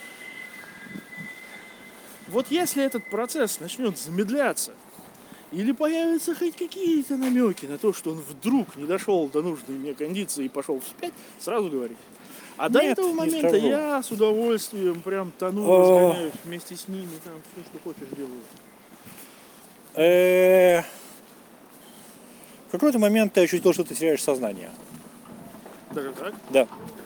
Вот если этот процесс начнет замедляться, или появятся хоть какие-то намеки на то, что он вдруг не дошел до нужной мне кондиции и пошел вспять, сразу говорить. А до Нет, этого не момента скажу. я с удовольствием прям тону, О. разгоняюсь вместе с ними, там все, что хочешь, делаю. В какой-то момент ты ощутил, что ты теряешь сознание. Даже так? Да.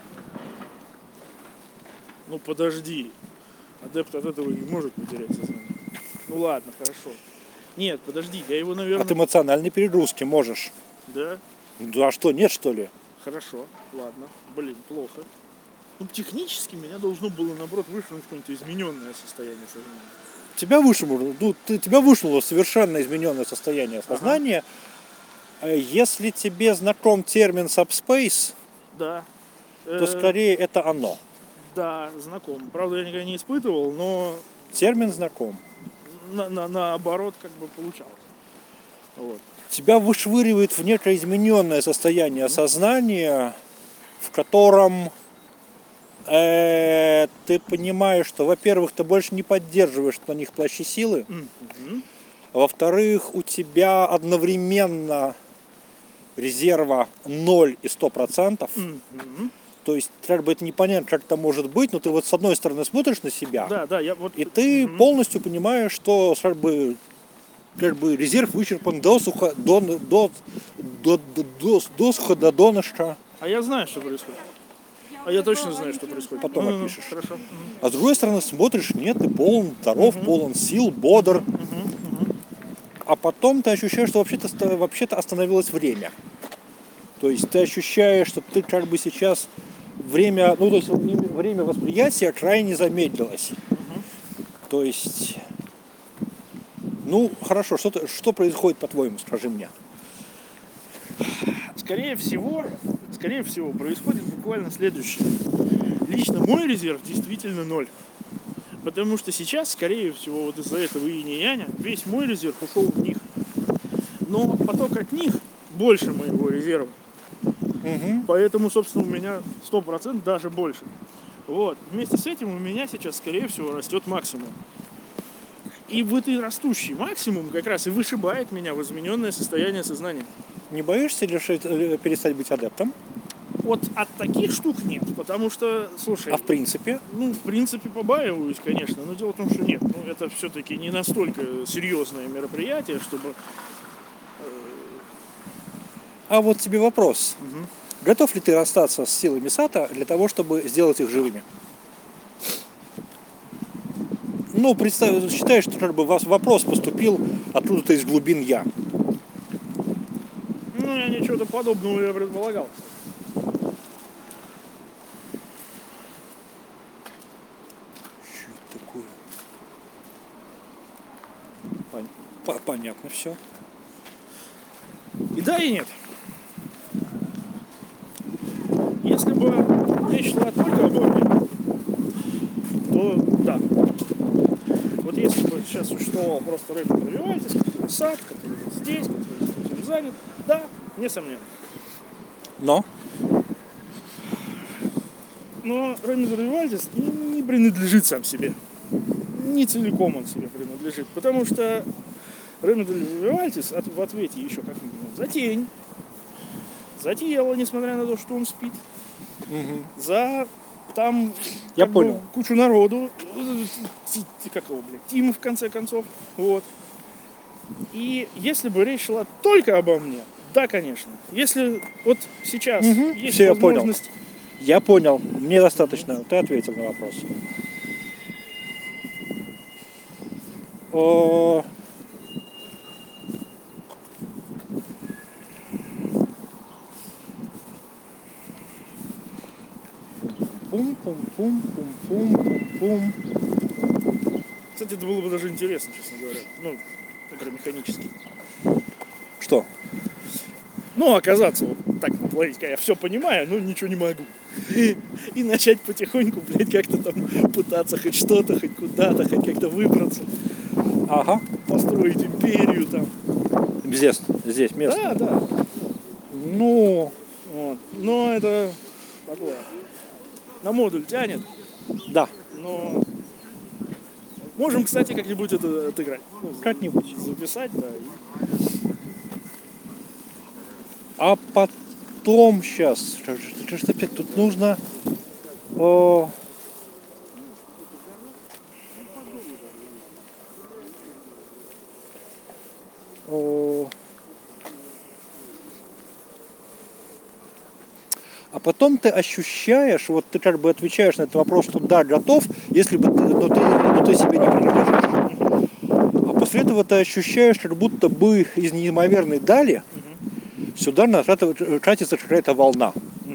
Ну подожди. Адепт от этого не может потерять сознание. Ну ладно, хорошо. Нет, подожди, я его, наверное... От эмоциональной перегрузки можешь. Да? Да что, нет что ли? Хорошо, ладно. Блин, плохо. Ну, технически меня должно было, наоборот, вышвырнуть в какое-нибудь измененное состояние сознания. Тебя вышнуло совершенно измененное состояние сознания. Если тебе знаком термин subspace, Да. то скорее это оно. Да, знаком. Правда, я никогда не испытывал, но Термин знаком. наоборот как бы получалось. Вот. Тебя вышвыривает в некое измененное состояние сознания, в котором ты понимаешь, что, во-первых, ты больше не поддерживаешь на них плащи силы, а во-вторых, у тебя одновременно резерва 0 и 100%. То есть, как бы это непонятно, как это может быть, но ты вот с одной стороны смотришь на себя, Да, я вот... и ты полностью понимаешь, что как бы резерв вычерпан досуха, досуха до донышка. А я знаю, что происходит. А я точно знаю, что происходит. Потом опишешь. Хорошо. А с другой стороны смотришь, нет, ты полон здоров, полон сил, бодр. А потом ты ощущаешь, что вообще-то остановилось время. То есть ты ощущаешь, что ты как бы сейчас время восприятия крайне замедлилось. То есть, ну хорошо, что происходит по-твоему, скажи мне? Скорее всего, происходит буквально следующее. Лично мой резерв действительно 0. Потому что сейчас, скорее всего, вот из-за этого инь-яня весь мой резерв ушел в них. Но поток от них больше моего резерва. Поэтому, собственно, у меня 100% даже больше. Вот. Вместе с этим у меня сейчас, скорее всего, растет максимум. И вот и растущий максимум как раз и вышибает меня в измененное состояние сознания. Не боишься перестать быть адептом? Вот от таких штук нет, потому что, слушай... А в принципе? Ну, в принципе, побаиваюсь, конечно, но дело в том, что нет. Ну, это все-таки не настолько серьезное мероприятие, чтобы... А вот тебе вопрос. Готов ли ты расстаться с силами Сата для того, чтобы сделать их живыми? Ну, считай, что как бы вопрос поступил откуда-то из глубин я. Ну, я ничего подобного я предполагал. Что это такое? Понятно все. И да, и нет. Если бы речь шла только обо мне, то да. Вот если бы сейчас существовал просто Remnant Revivalities, который сад, который вот здесь, который этим занят, да, несомненно. Но Remnant Revivalities не принадлежит сам себе. Не целиком он себе принадлежит. Потому что Remnant Revivalities в ответе еще как минимум за тень, за тело, несмотря на то, что он спит, за там я понял. Кучу народу, Тим в конце концов, вот. И если бы речь шла только обо мне, да, конечно. Если вот сейчас есть Все, возможность... Я понял. Мне достаточно. Ты ответил на вопрос. Пум-пум-пум-пум-пум-пум-пум. Кстати, это было бы даже интересно, честно говоря. Ну, игромеханически. Что? Ну, оказаться вот так вот ловить, когда я все понимаю, но ничего не могу. И начать потихоньку, блядь, как-то там пытаться хоть что-то, хоть куда-то, хоть как-то выбраться, Ага. построить империю там. Здесь место. Да. Ну, Вот. Но это такое. На модуль тянет, да, но можем, кстати, как-нибудь это отыграть. Ну, как-нибудь. записать, да. А потом сейчас, что опять тут нужно... о, о, а потом ты ощущаешь, вот ты как бы отвечаешь на этот вопрос, что да, готов, если бы ты себе не предложишь. А после этого ты ощущаешь, как будто бы из неимоверной дали сюда тратится какая-то волна.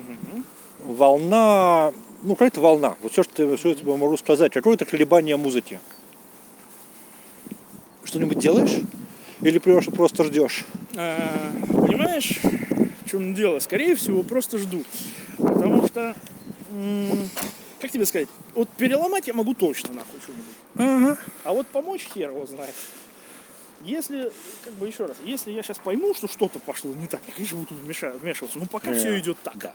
Волна, ну какая-то волна. Вот все, что я тебе могу сказать, какое-то колебание музыки. Что-нибудь делаешь? Или просто ждешь? Понимаешь, в чем дело? Скорее всего, просто жду. Потому что, как тебе сказать, вот переломать я могу точно нахуй что-нибудь. Ага. А вот помочь хер его знает. Если, как бы еще раз, если я сейчас пойму, что что-то пошло не так, я, конечно, буду вмешиваться. Но пока все идет так. Да.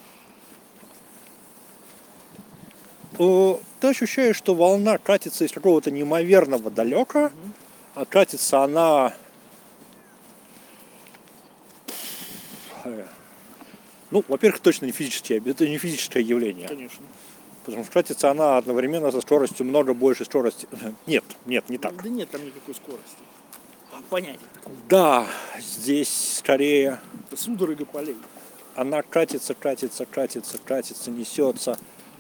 Ты ощущаешь, что волна катится из какого-то неимоверного далека, а катится она... Ну, во-первых, точно не физическое, это не физическое явление. Конечно. Потому что катится она одновременно со скоростью много больше скорости. Нет, не так. Да нет там никакой скорости. Там понятие такое. Да, здесь скорее Это судорога полей. она катится, несется,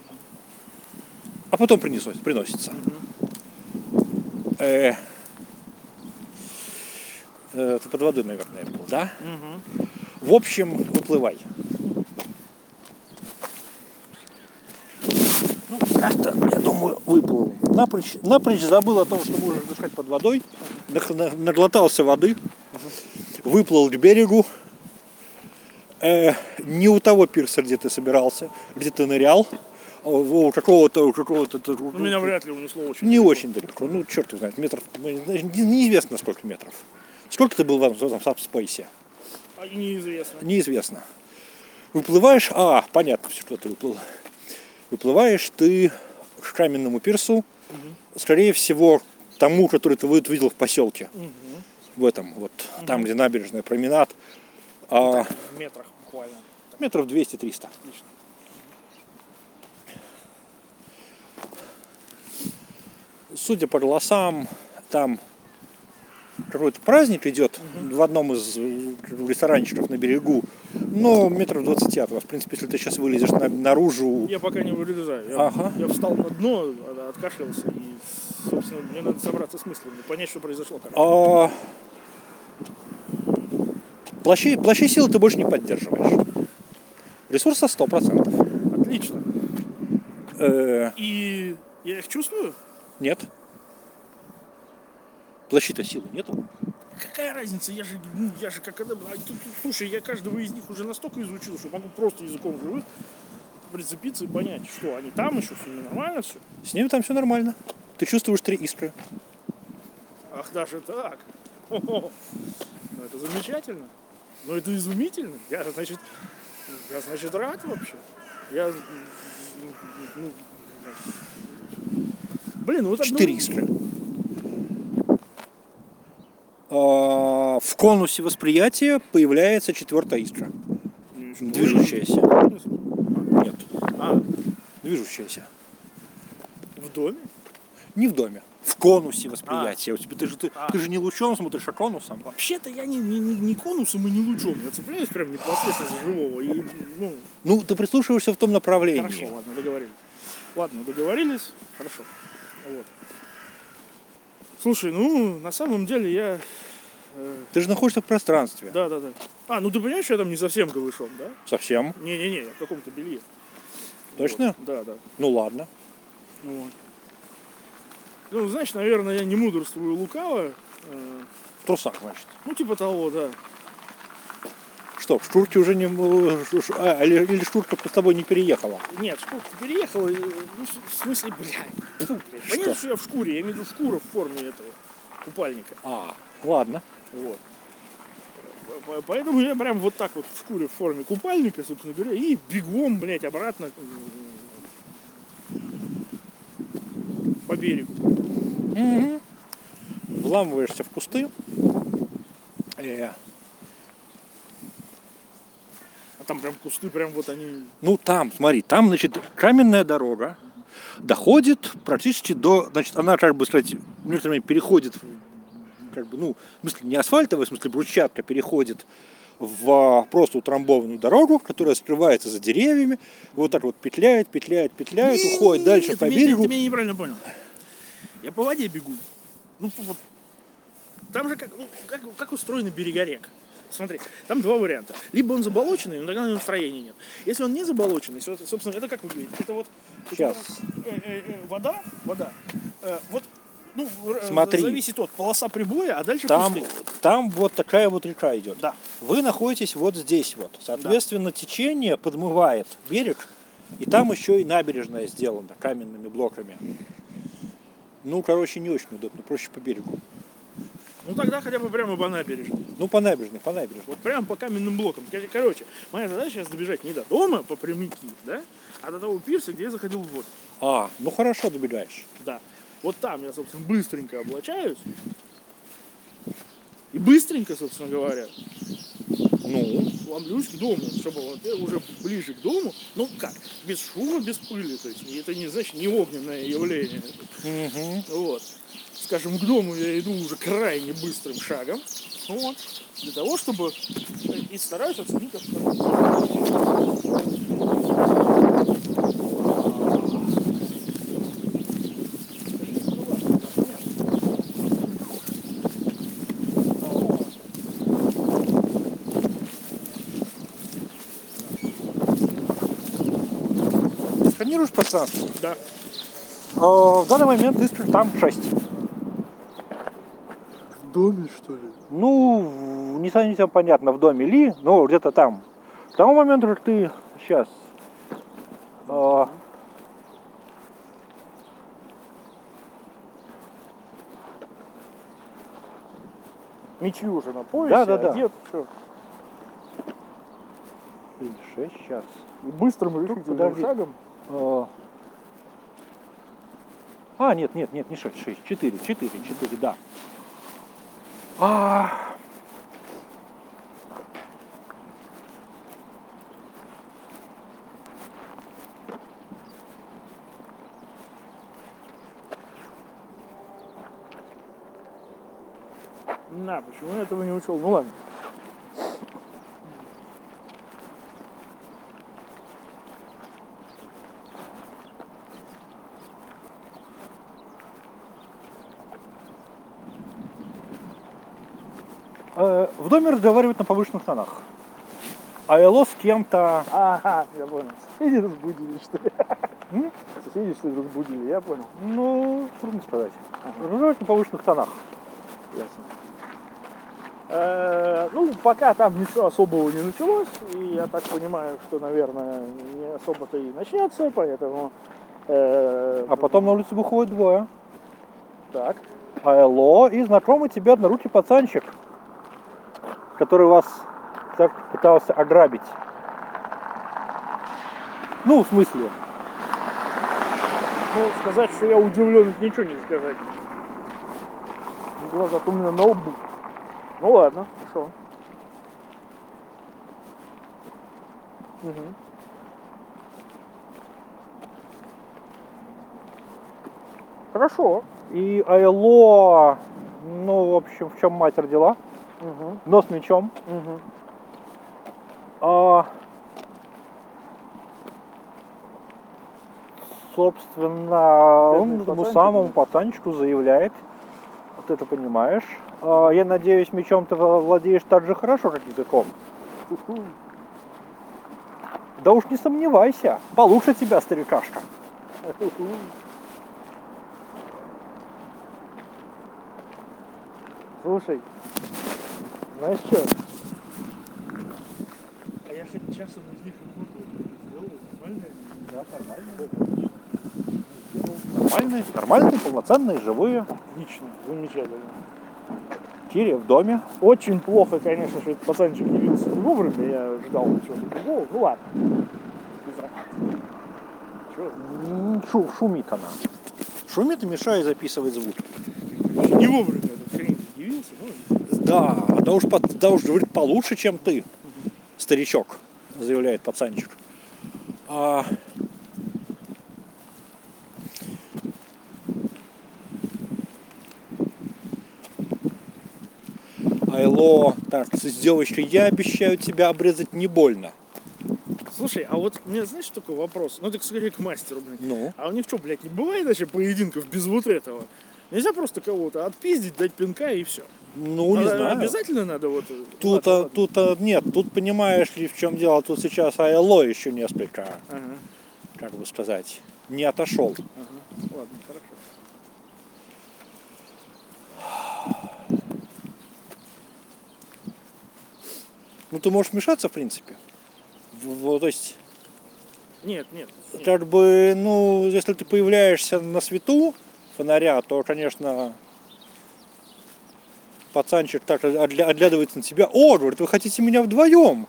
а потом приносится. Ты под водой, наверное, был, да? В общем, выплывай. Ну, как-то, я думаю, выплыл. Напрочь забыл о том, что можешь дышать под водой. Наглотался воды. Выплыл к берегу. Не у того пирса, где ты собирался, где ты нырял. У какого-то... Ну, меня вряд ли унесло очень. Не очень далеко. Ну, черт его знает, метров... Неизвестно, сколько метров. Сколько ты был в этом сабспейсе? И неизвестно. Неизвестно. Выплываешь... понятно, что ты выплыл. Выплываешь ты к каменному пирсу, скорее всего, тому, который ты видел в поселке. В этом, вот, там, где набережная, променад. В метрах буквально. Метров 200-300. Отлично. Судя по голосам, там какой-то праздник идет в одном из ресторанчиков на берегу. Но метров 20 от вас. В принципе, если ты сейчас вылезешь наружу... Я пока не вылезаю. Я встал на дно, откашлялся, и, собственно, мне надо собраться с мыслями, понять, что произошло. Плащей силы ты больше не поддерживаешь. Ресурса 100%. Отлично. И я их чувствую? Нет. Плащи-то силы нету. Какая разница? Я же как это... Слушай, я каждого из них уже настолько изучил, что могу просто языком живых прицепиться и понять, что они там еще, с ними нормально все. С ними там все нормально. Ты чувствуешь 3 искры. Ах, даже так. Ну, это замечательно. Ну, это изумительно. Я, значит, рад вообще. Блин, вот 4 искры. В конусе восприятия появляется 4-я искра. Движущаяся. Нет. Движущаяся. В доме? Не в доме. В конусе восприятия. Ты же не лучом смотришь, а конусом. Вообще-то я не конусом и не лучом. Я цепляюсь прям непосредственно за живого. И, ну, ты прислушиваешься в том направлении. Хорошо, ладно, договорились. Хорошо. Вот. Слушай, на самом деле я... Ты же находишься в пространстве. Да. Ну ты понимаешь, что я там не совсем голышом, да? Совсем? Не, я в каком-то белье. Точно? Вот. Да. Ну ладно. Вот. Ну, значит, наверное, я не мудрствую лукаво. В трусах, значит. Ну, типа того, да. стоп, Штурки уже не... или Штурка с тобой не переехала? Нет, шкурка переехала, ну, в смысле, блядь. Фу, блядь. Понятно, что я в шкуре, я имею в виду шкура в форме этого купальника. Ладно. Вот. Поэтому я прям вот так вот в шкуре в форме купальника, собственно говоря, и бегом, блядь, обратно по берегу. Угу. Вламываешься в кусты. А там прям кусты, прям вот они... Ну там, смотри, там, значит, каменная дорога доходит практически до, значит, она, как бы сказать, некоторыми переходит, как бы, ну, в смысле не асфальтовая, в смысле брусчатка переходит в просто утрамбованную дорогу, которая скрывается за деревьями, вот так вот петляет, уходит дальше по берегу. Ты меня неправильно понял. Я по воде бегу. Ну, вот. Там же как устроены берега рек. Смотри, там два варианта. Либо он заболоченный, но тогда на него строения нет. Если он не заболоченный, собственно, это как вы говорите? Это вот Сейчас. вода, вот, ну, Смотри. зависит от полоса прибоя, а дальше Там, кусты. там вот такая вот река идет. Да. Вы находитесь вот здесь вот. Соответственно, течение подмывает берег, и там еще и набережная сделана каменными блоками. Ну, короче, не очень удобно, проще по берегу. Ну тогда хотя бы прямо по набережной. Ну, по набережной. Вот прямо по каменным блокам. Короче, моя задача сейчас добежать не до дома по прямики, да, а до того пирса, где я заходил в воду. Ну хорошо добегаешь. Да. Вот там я, собственно, быстренько облачаюсь. И быстренько, собственно говоря, ломлюсь к дому, чтобы вот я уже ближе к дому, ну как, без шума, без пыли, то есть это не, значит, не огненное явление. Вот. Скажем, к дому я иду уже крайне быстрым шагом, вот, для того, чтобы, и стараюсь оценить обстановку. Сканируешь пространство? Да. В данный момент искр там 6. В доме, что ли? Ну, не совсем понятно, в доме ли, но где-то там. К тому моменту, как ты сейчас Мечи уже на поясе, Да. одет, все. 6 сейчас. И быстрым решительным шагом. Нет, не 6, 4, да. На, почему я этого не учел? Ну ладно. В доме разговаривают на повышенных тонах. АЛО с кем-то... Ага, я понял. Соседи разбудили, что ли? Соседи, что ли, разбудили, я понял. Ну, трудно сказать. Разговаривают на повышенных тонах. Ясно. Ну, пока там ничего особого не началось, и я так понимаю, что, наверное, не особо-то и начнется, поэтому... А потом на улицу выходит двое. Так. АЛО и знакомый тебе однорукий пацанчик, который вас так пытался ограбить. Ну, в смысле? Ну, сказать, что я удивлен, ничего не сказать. Глаза у меня на лбу. Ну ладно, хорошо. Угу. Хорошо. И АЛО, ну, в общем, в чем мать родила? Но с мечом. Собственно, он этому самому пацанчику заявляет, ты это понимаешь. Я надеюсь, мечом ты владеешь так же хорошо, как языком. Да уж не сомневайся, получше тебя, старикашка. Слушай, знаешь что? я хоть часом из них сделал. Нормально? Да, нормальные. Нормальные, полноценные, живые. Отлично, замечательно. Кири в доме. Очень плохо, конечно, что этот пацанчик явился не вовремя. Я ждал чего-то другого. Ну ладно. Без разницы. Чё? Шумит она. Шумит и мешает записывать звук. Не вовремя этот хрень явился. Ну, Да уж говорит получше, чем ты, старичок, заявляет пацанчик. Айло, так, с девочкой, я обещаю тебя обрезать не больно. слушай, а вот у меня, знаешь, такой вопрос? Ну, так скорее к мастеру, блядь. Ну? А у них что, блядь, не бывает вообще поединков без вот этого? Нельзя просто кого-то отпиздить, дать пинка и все. Ну, не знаю. Обязательно надо вот... Тут нет, тут понимаешь ли, в чем дело, тут сейчас Айло еще несколько, Ага, как бы сказать, не отошел. ага. Ладно, хорошо. Ну, ты можешь вмешаться, в принципе. То есть, Нет. как бы, ну, если ты появляешься на свету фонаря, то, конечно, пацанчик так оглядывается на тебя. О, говорит, вы хотите меня вдвоем?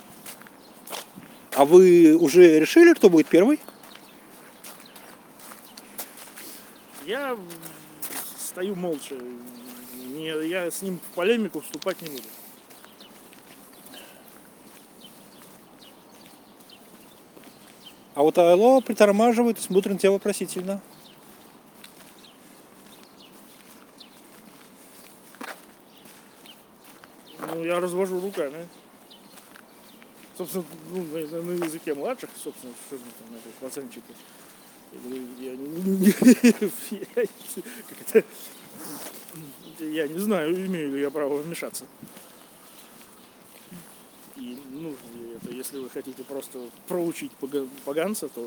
А вы уже решили, кто будет первый? Я стою молча. Я с ним в полемику вступать не буду. А вот Айло притормаживает и смотрит на тебя вопросительно. Ну, я развожу руками. Собственно, ну, на языке младших, собственно, что же там, это, пацанчики. Я не знаю, имею ли я право вмешаться. И нужно ли это, если вы хотите просто проучить поганца, то...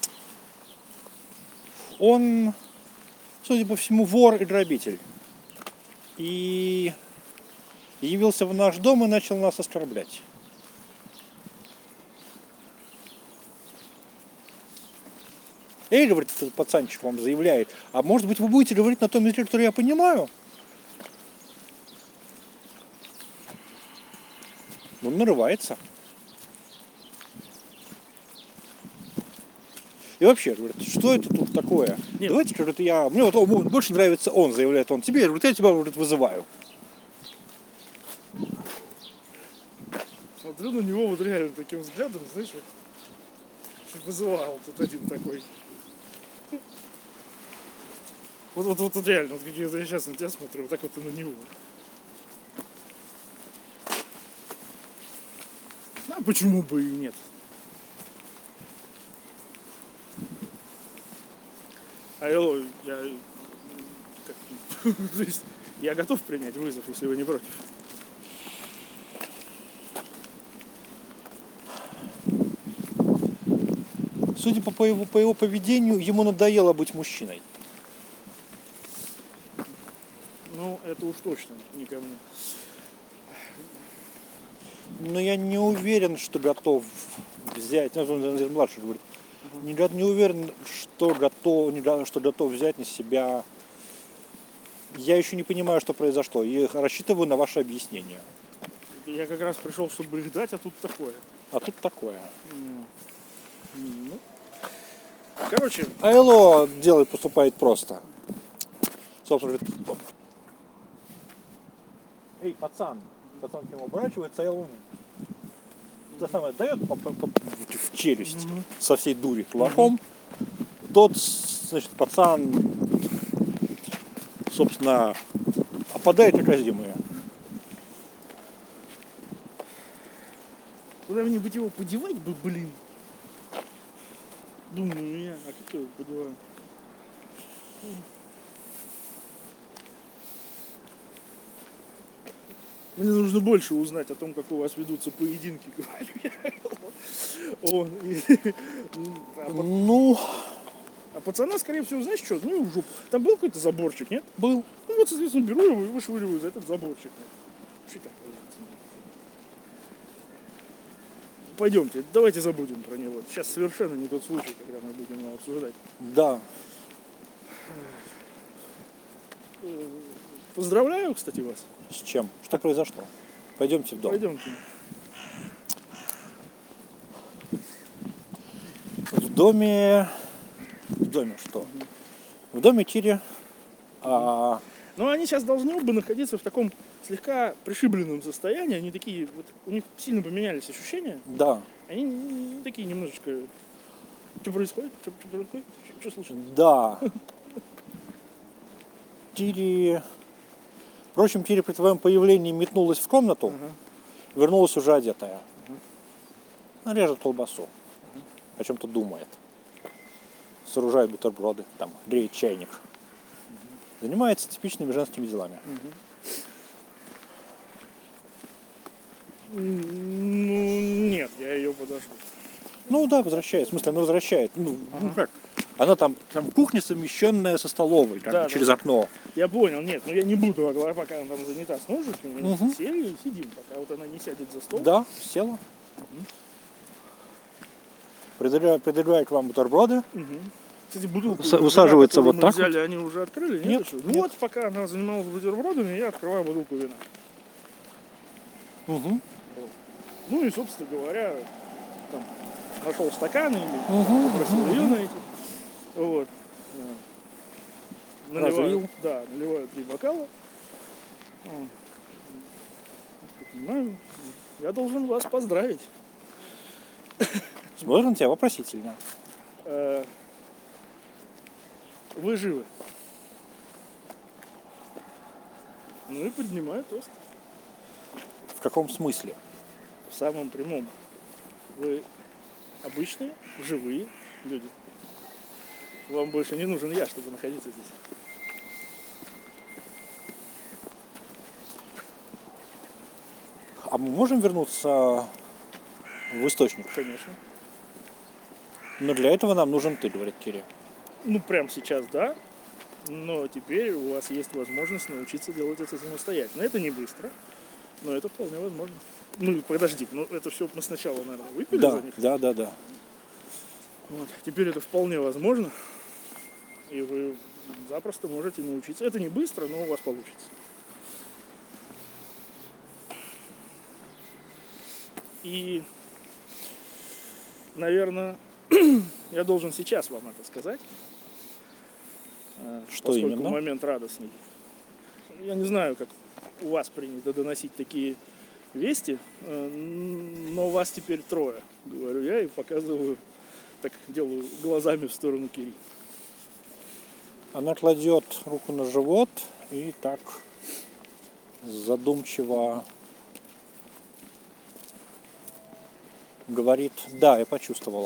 Он, судя по всему, вор и грабитель. И явился в наш дом и начал нас оскорблять. Эй, говорит этот пацанчик, вам заявляет, а может быть вы будете говорить на том языке, который я понимаю? Он нарывается. И вообще, говорит, что это тут такое? Нет. Давайте, говорит, мне вот больше нравится он, заявляет он тебе, говорит, я тебя, говорит, вызываю. Смотрю на него вот реально таким взглядом, знаешь, вот вызывал тут один такой. Вот реально, вот какие-то я сейчас на тебя смотрю, вот так вот и на него. А почему бы и нет? Алло, то есть я готов принять вызов, если вы не против. Судя по его поведению, ему надоело быть мужчиной. Ну, это уж точно не ко мне. Но я не уверен, что готов взять, ну, младший говорит, не уверен, что готов взять на себя. Я еще не понимаю, что произошло, и рассчитываю на ваше объяснение. Я как раз пришел, чтобы их дать, а тут такое. А тут такое. Ну, короче, Айло поступает просто. Собственно, говорит, эй, пацан к нему оборачивается, Айло то самое дает в челюсть со всей дури кулаком. Тот, значит, пацан, собственно, опадает как раздимые. куда-нибудь его подевать бы, блин. Думаю я, а как его подеваю? Мне нужно больше узнать о том, как у вас ведутся поединки, говорю я. Ну, А пацана, скорее всего, знаешь что? Ну, в жопу. Там был какой-то заборчик, нет? был. Ну вот, соответственно, беру его и вышвыриваю за этот заборчик. Что такое? пойдемте, давайте забудем про него. Сейчас совершенно не тот случай, когда мы будем его обсуждать. Да. Поздравляю, кстати, вас. С чем? Что произошло? Пойдемте в дом. Пойдемте. В доме что? В доме Кири. Но они сейчас должны бы находиться в таком слегка пришибленном состоянии. Они такие, вот, у них сильно поменялись ощущения. Да. Они такие немножечко... Что происходит? Что происходит? Что случилось? Да. Кири... Впрочем, Кири при твоем появлении метнулась в комнату, вернулась уже одетая. Она режет колбасу. О чем-то думает. Сооружает бутерброды, там, греет чайник. Занимается типичными женскими делами. Ну, нет, я ее подожду. Ну да, возвращает. В смысле, она возвращает. Ну как? Она там кухня, совмещенная со столовой, как Да, бы, через да. окно. Я понял, нет, но я не буду, пока она там занята с ножичками. Мы сели и сидим, пока вот она не сядет за стол. Да, села. Предъявляет вам бутерброды. Кстати, бутылку, Усаживается вина, вот мы так взяли, они уже открыли? Нет, еще? нет. Вот, пока она занималась бутербродами, я открываю бутылку вина. Угу. Ну и, собственно говоря, там, нашел стаканы или попросил ее найти. Вот. Разлил. Наливаю 3 бокала. Понимаю, я должен вас поздравить. Смотрим на тебя вопросительно. Вы живы. Ну и поднимаю тост. В каком смысле? В самом прямом. Вы обычные, живые люди. Вам больше не нужен я, чтобы находиться здесь. А мы можем вернуться в источник? Конечно. Но для этого нам нужен ты, говорит Кири. Ну, прямо сейчас, да. Но теперь у вас есть возможность научиться делать это самостоятельно. Это не быстро, но это вполне возможно. Ну, подожди, ну это все мы сначала, наверное, выпили за них. Да. Вот. Теперь это вполне возможно. И вы запросто можете научиться. Это не быстро, но у вас получится. И, наверное, я должен сейчас вам это сказать. Что поскольку именно? Момент радостный. Я не знаю, как у вас принято доносить такие вести, но вас теперь 3, говорю я, и показываю, так делаю глазами в сторону Кири. Она кладет руку на живот и так задумчиво говорит: да, я почувствовала.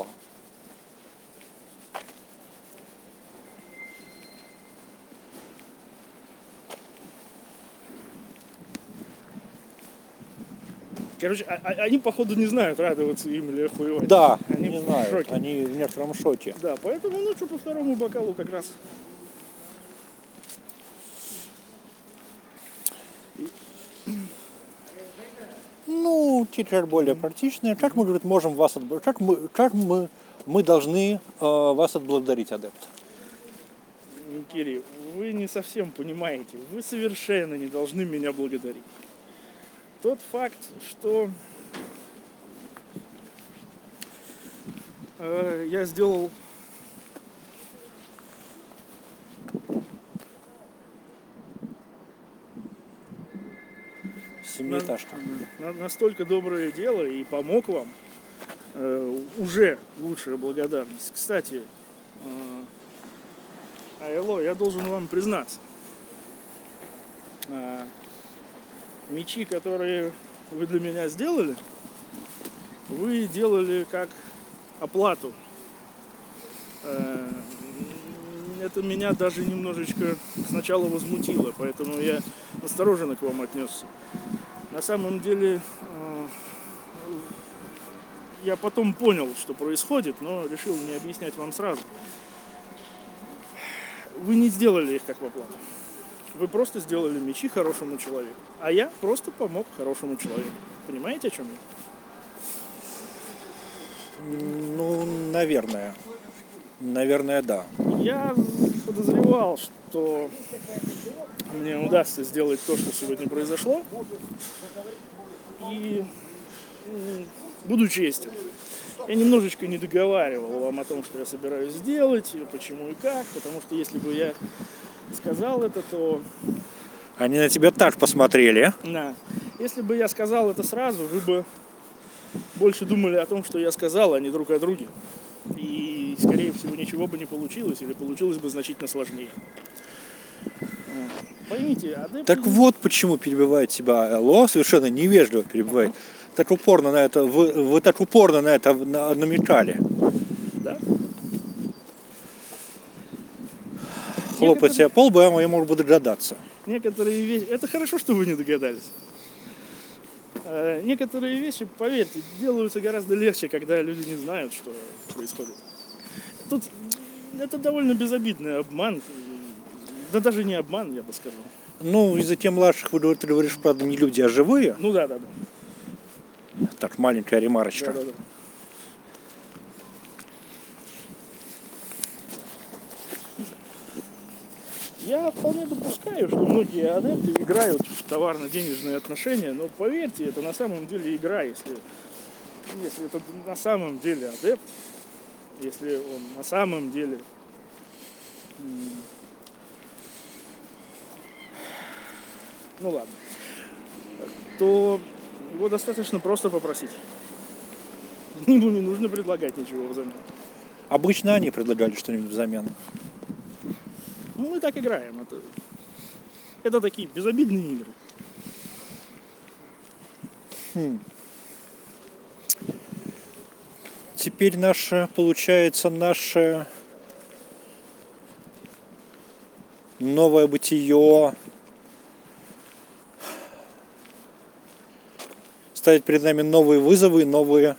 Короче, они, походу, не знают, радоваться им или охуевать. Да, Они не в знаю, шоке. они в некотором шоке. Да, поэтому, ну что, по 2 бокалу как раз. Ну, теперь более практичное. Как мы, говорит, можем вас мы должны вас отблагодарить, адепт? Кири, вы не совсем понимаете. Вы совершенно не должны меня благодарить. Тот факт, что я сделал Семиэтажка. настолько доброе дело и помог вам, уже лучшая благодарность. Кстати, Айло, я должен вам признаться. Мечи, которые вы для меня сделали, вы делали как оплату. Это меня даже немножечко сначала возмутило, поэтому я осторожно к вам отнесся. На самом деле, я потом понял, что происходит, но решил не объяснять вам сразу. Вы не сделали их как в оплату. Вы просто сделали мечи хорошему человеку. А я просто помог хорошему человеку. Понимаете, о чем я? Ну, наверное. Наверное, да. Я подозревал, что мне удастся сделать то, что сегодня произошло. И буду честен. Я немножечко не договаривал вам о том, что я собираюсь сделать, и почему и как, потому что если бы я сказал это, то... Они на тебя так посмотрели. Да. Если бы я сказал это сразу, вы бы больше думали о том, что я сказал, а не друг о друге. И, скорее всего, ничего бы не получилось, или получилось бы значительно сложнее. Поймите, адепты... Так вот почему перебивает тебя Айло, совершенно невежливо перебивает. Так упорно на это, вы так упорно на это намекали. Да? Хлопать себе по лбу, я могу догадаться. Некоторые вещи... Это хорошо, что вы не догадались. Некоторые вещи, поверьте, делаются гораздо легче, когда люди не знают, что происходит. Тут это довольно безобидный обман. Да даже не обман, я бы сказал. Ну, из-за тем младших, ты говоришь, правда, не люди, а живые. Ну да. Так, маленькая ремарочка. Да. Я вполне допускаю, что многие адепты играют в товарно-денежные отношения, но поверьте, это на самом деле игра, если это на самом деле адепт, если он на самом деле ну ладно, то его достаточно просто попросить. Ему не нужно предлагать ничего взамен. Обычно они предлагали что-нибудь взамен. Ну, мы так играем. Это такие безобидные игры. Теперь получается, наше новое бытие ставит перед нами новые вызовы, новые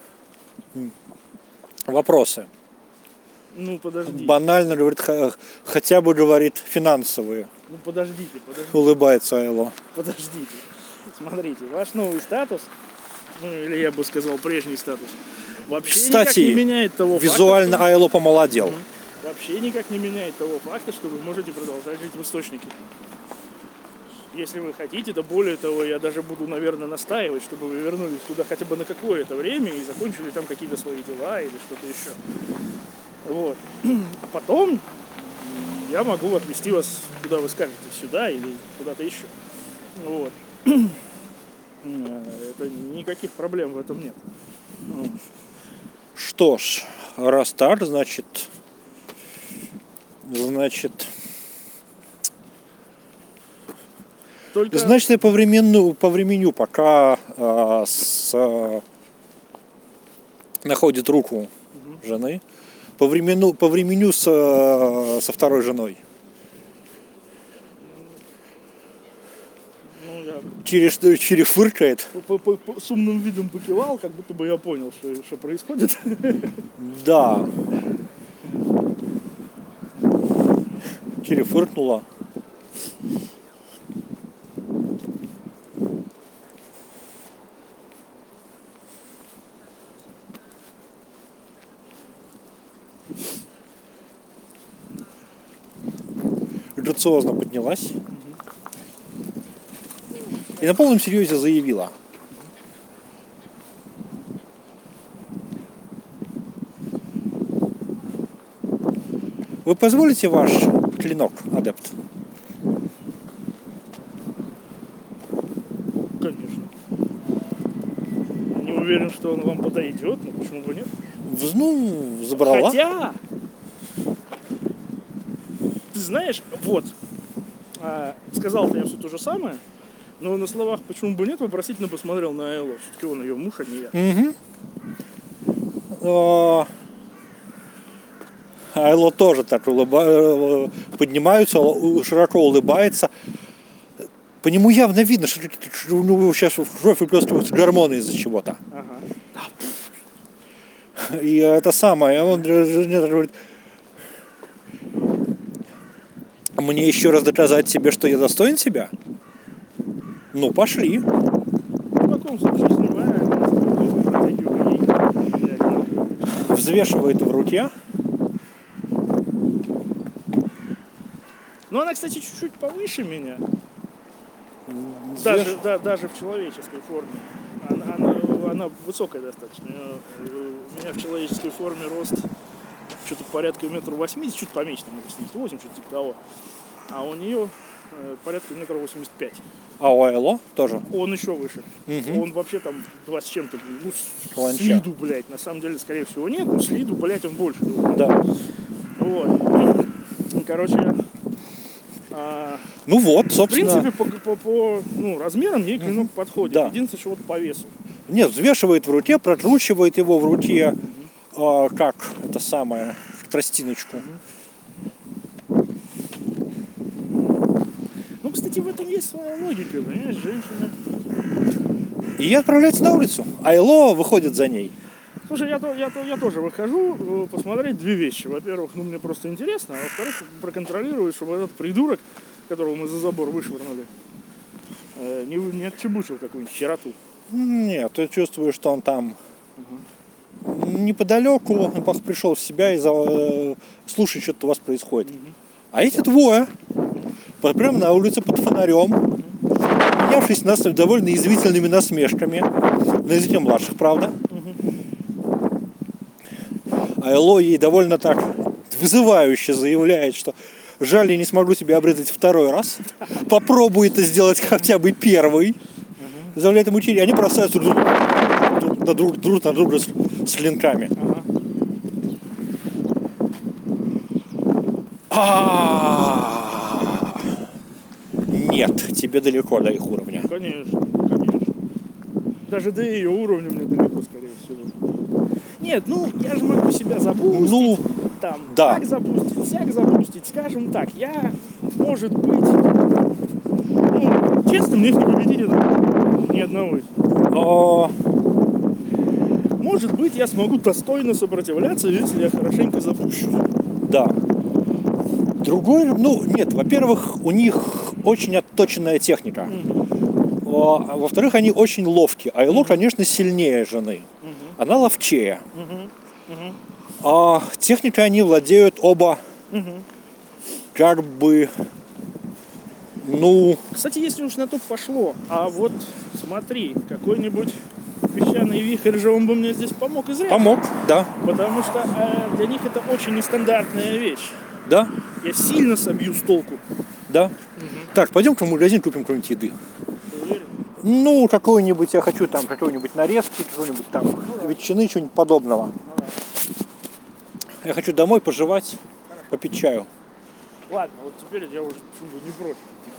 вопросы. Ну, подождите. Банально говорит, хотя бы говорит финансовые. Ну, подождите. Улыбается Айло. Подождите. Смотрите, ваш новый статус, ну, или я бы сказал, прежний статус, вообще Кстати, никак не меняет того визуально факта, Айло помолодел. вообще никак не меняет того факта, что вы можете продолжать жить в Источнике. Если вы хотите, то более того, я даже буду, наверное, настаивать, чтобы вы вернулись туда хотя бы на какое-то время и закончили там какие-то свои дела или что-то еще. Вот. А потом я могу отвезти вас, куда вы скажете, сюда или куда-то еще. Вот. Это никаких проблем в этом нет. Что ж, раз так, значит, Только... значит, я повременю, пока находит руку жены. Повременю со второй женой. Ну, я Через фыркает. с умным видом покивал, как будто бы я понял, что происходит. Да. Через фыркнула. Грациозно поднялась и на полном серьезе заявила: вы позволите ваш клинок, адепт? Конечно. Не уверен, что он вам подойдет, но почему бы нет? Ну, забрала. Хотя, ты знаешь, вот, сказал-то я все то же самое, но на словах «почему бы нет» вопросительно посмотрел на Айло. Все-таки он ее муж, а не я. Угу. Айло тоже так поднимается, широко улыбается. По нему явно видно, что у него сейчас в кровь выплескиваются гормоны из-за чего-то. Ага. И это самое, он говорит: мне еще раз доказать себе, что я достоин себя? Ну, пошли. В таком случае снимаем стратегию. взвешивает в руке. Ну, она, кстати, чуть-чуть повыше меня. Взвеш- Даже в человеческой форме. Она высокая достаточно. У меня в человеческой форме рост что-то порядка 1,80 м, чуть поменьше, там 1,78 м, что-то типа того. А у нее порядка 1,85 м. А у Айло тоже. Он еще выше. Мгм. Он вообще там 20 с чем-то. Ну, Каланча. с виду, блядь. На самом деле, скорее всего, нет. Но с виду, блядь, он больше. Да. Вот. Короче, Ну вот, в собственно. принципе, по размерам ей клинок подходит. Да. Единственное, что вот по весу. Нет, взвешивает в руке, прокручивает его в руке, как это самое, тростиночку. Ну, кстати, в этом есть своя логика, понимаешь, женщина. И отправляется на улицу. Айло выходит за ней. Слушай, я тоже выхожу посмотреть две вещи. Во-первых, мне просто интересно, а во-вторых, проконтролировать, чтобы этот придурок, которого мы за забор вышвырнули, не отчебучил какую-нибудь хероту. Нет, ты чувствуешь, что он там неподалеку, он просто пришел в себя и слушает, что-то у вас происходит. А эти двое, прямо на улице под фонарем, менявшись нас довольно язвительными насмешками, на языке младших, правда. Айло ей довольно так вызывающе заявляет, что жаль, я не смогу тебя обрезать второй раз. Попробуй это сделать хотя бы первый. Заявляет ему Чири. Они бросаются друг на друга с клинками. Нет, тебе далеко до их уровня. Конечно. Даже до ее уровня мне далеко, скорее всего. Нет, я же могу себя запустить, там, да. так запустить, сяк запустить. Скажем так, я, может быть, честно, мне их не победить ни одного из них. Может быть, я смогу достойно сопротивляться, если я хорошенько запущу. Да. Другой, нет, во-первых, у них очень отточенная техника. А во-вторых, они очень ловкие. Айло, конечно, сильнее жены. Она ловчее. А техникой они владеют оба как бы, Кстати, если уж на то пошло, а вот смотри, какой-нибудь песчаный вихрь же, он бы мне здесь помог изрядно. Помог, да. Потому что для них это очень нестандартная вещь. Да. Я сильно собью с толку. Да. Так, пойдем-ка в магазин, купим какой-нибудь еды. Уверен? Какой-нибудь, я хочу там какой-нибудь нарезки, какой-нибудь там ветчины, чего-нибудь подобного. Я хочу домой пожевать, попить чаю. Ладно, вот теперь я уже не против.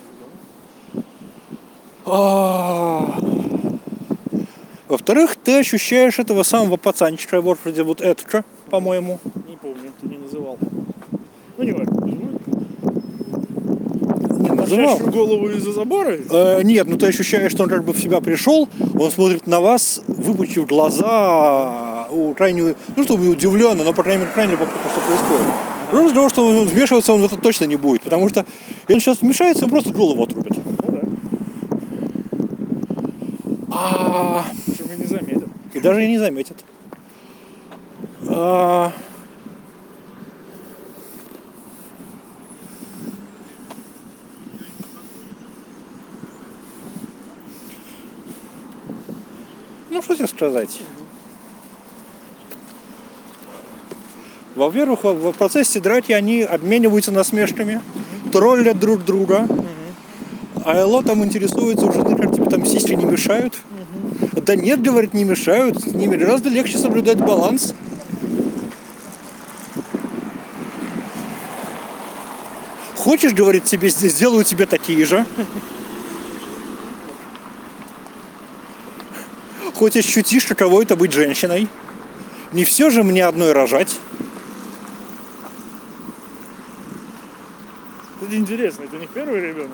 Во-вторых, ты ощущаешь этого самого пацанчика, его вроде зовут Эдка, по-моему. Не помню, ты не называл. Не важно. Не называл. Торчащую голову из-за забора? Нет, ты ощущаешь, что он как бы в себя пришел, он смотрит на вас, выпучив глаза, крайне, чтобы удивленно, но, по крайней мере, крайне любопытно, что происходит. Просто для того, что он вмешиваться он в это точно не будет, потому что если он сейчас вмешается, он просто голову отрубит. Причем и не заметят. И даже и не заметит. Что тебе сказать? Во-первых, в процессе драки они обмениваются насмешками, троллят друг друга. Айло там интересуется у жены, как тебе там сиськи не мешают. Да нет, говорит, не мешают. С ними гораздо легче соблюдать баланс. Хочешь, говорит, тебе здесь сделаю тебе такие же. Хоть ощутишь, каково это быть женщиной. Не все же мне одной рожать. Это интересно, это не первый ребенок?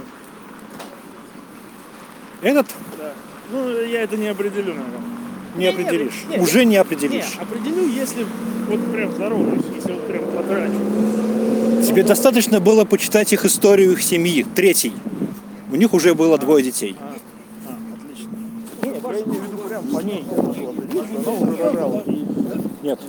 Этот Да. Я это не определю, наверное. не определишь. Нет, Уже не определишь. Определю, если вот прям здороваюсь, если вот прям потрачу. Тебе достаточно было почитать их историю их семьи. Третий. У них уже было 2 детей. Отлично. Нет, я имею в виду прям по ней. Она уже рожала. Нет.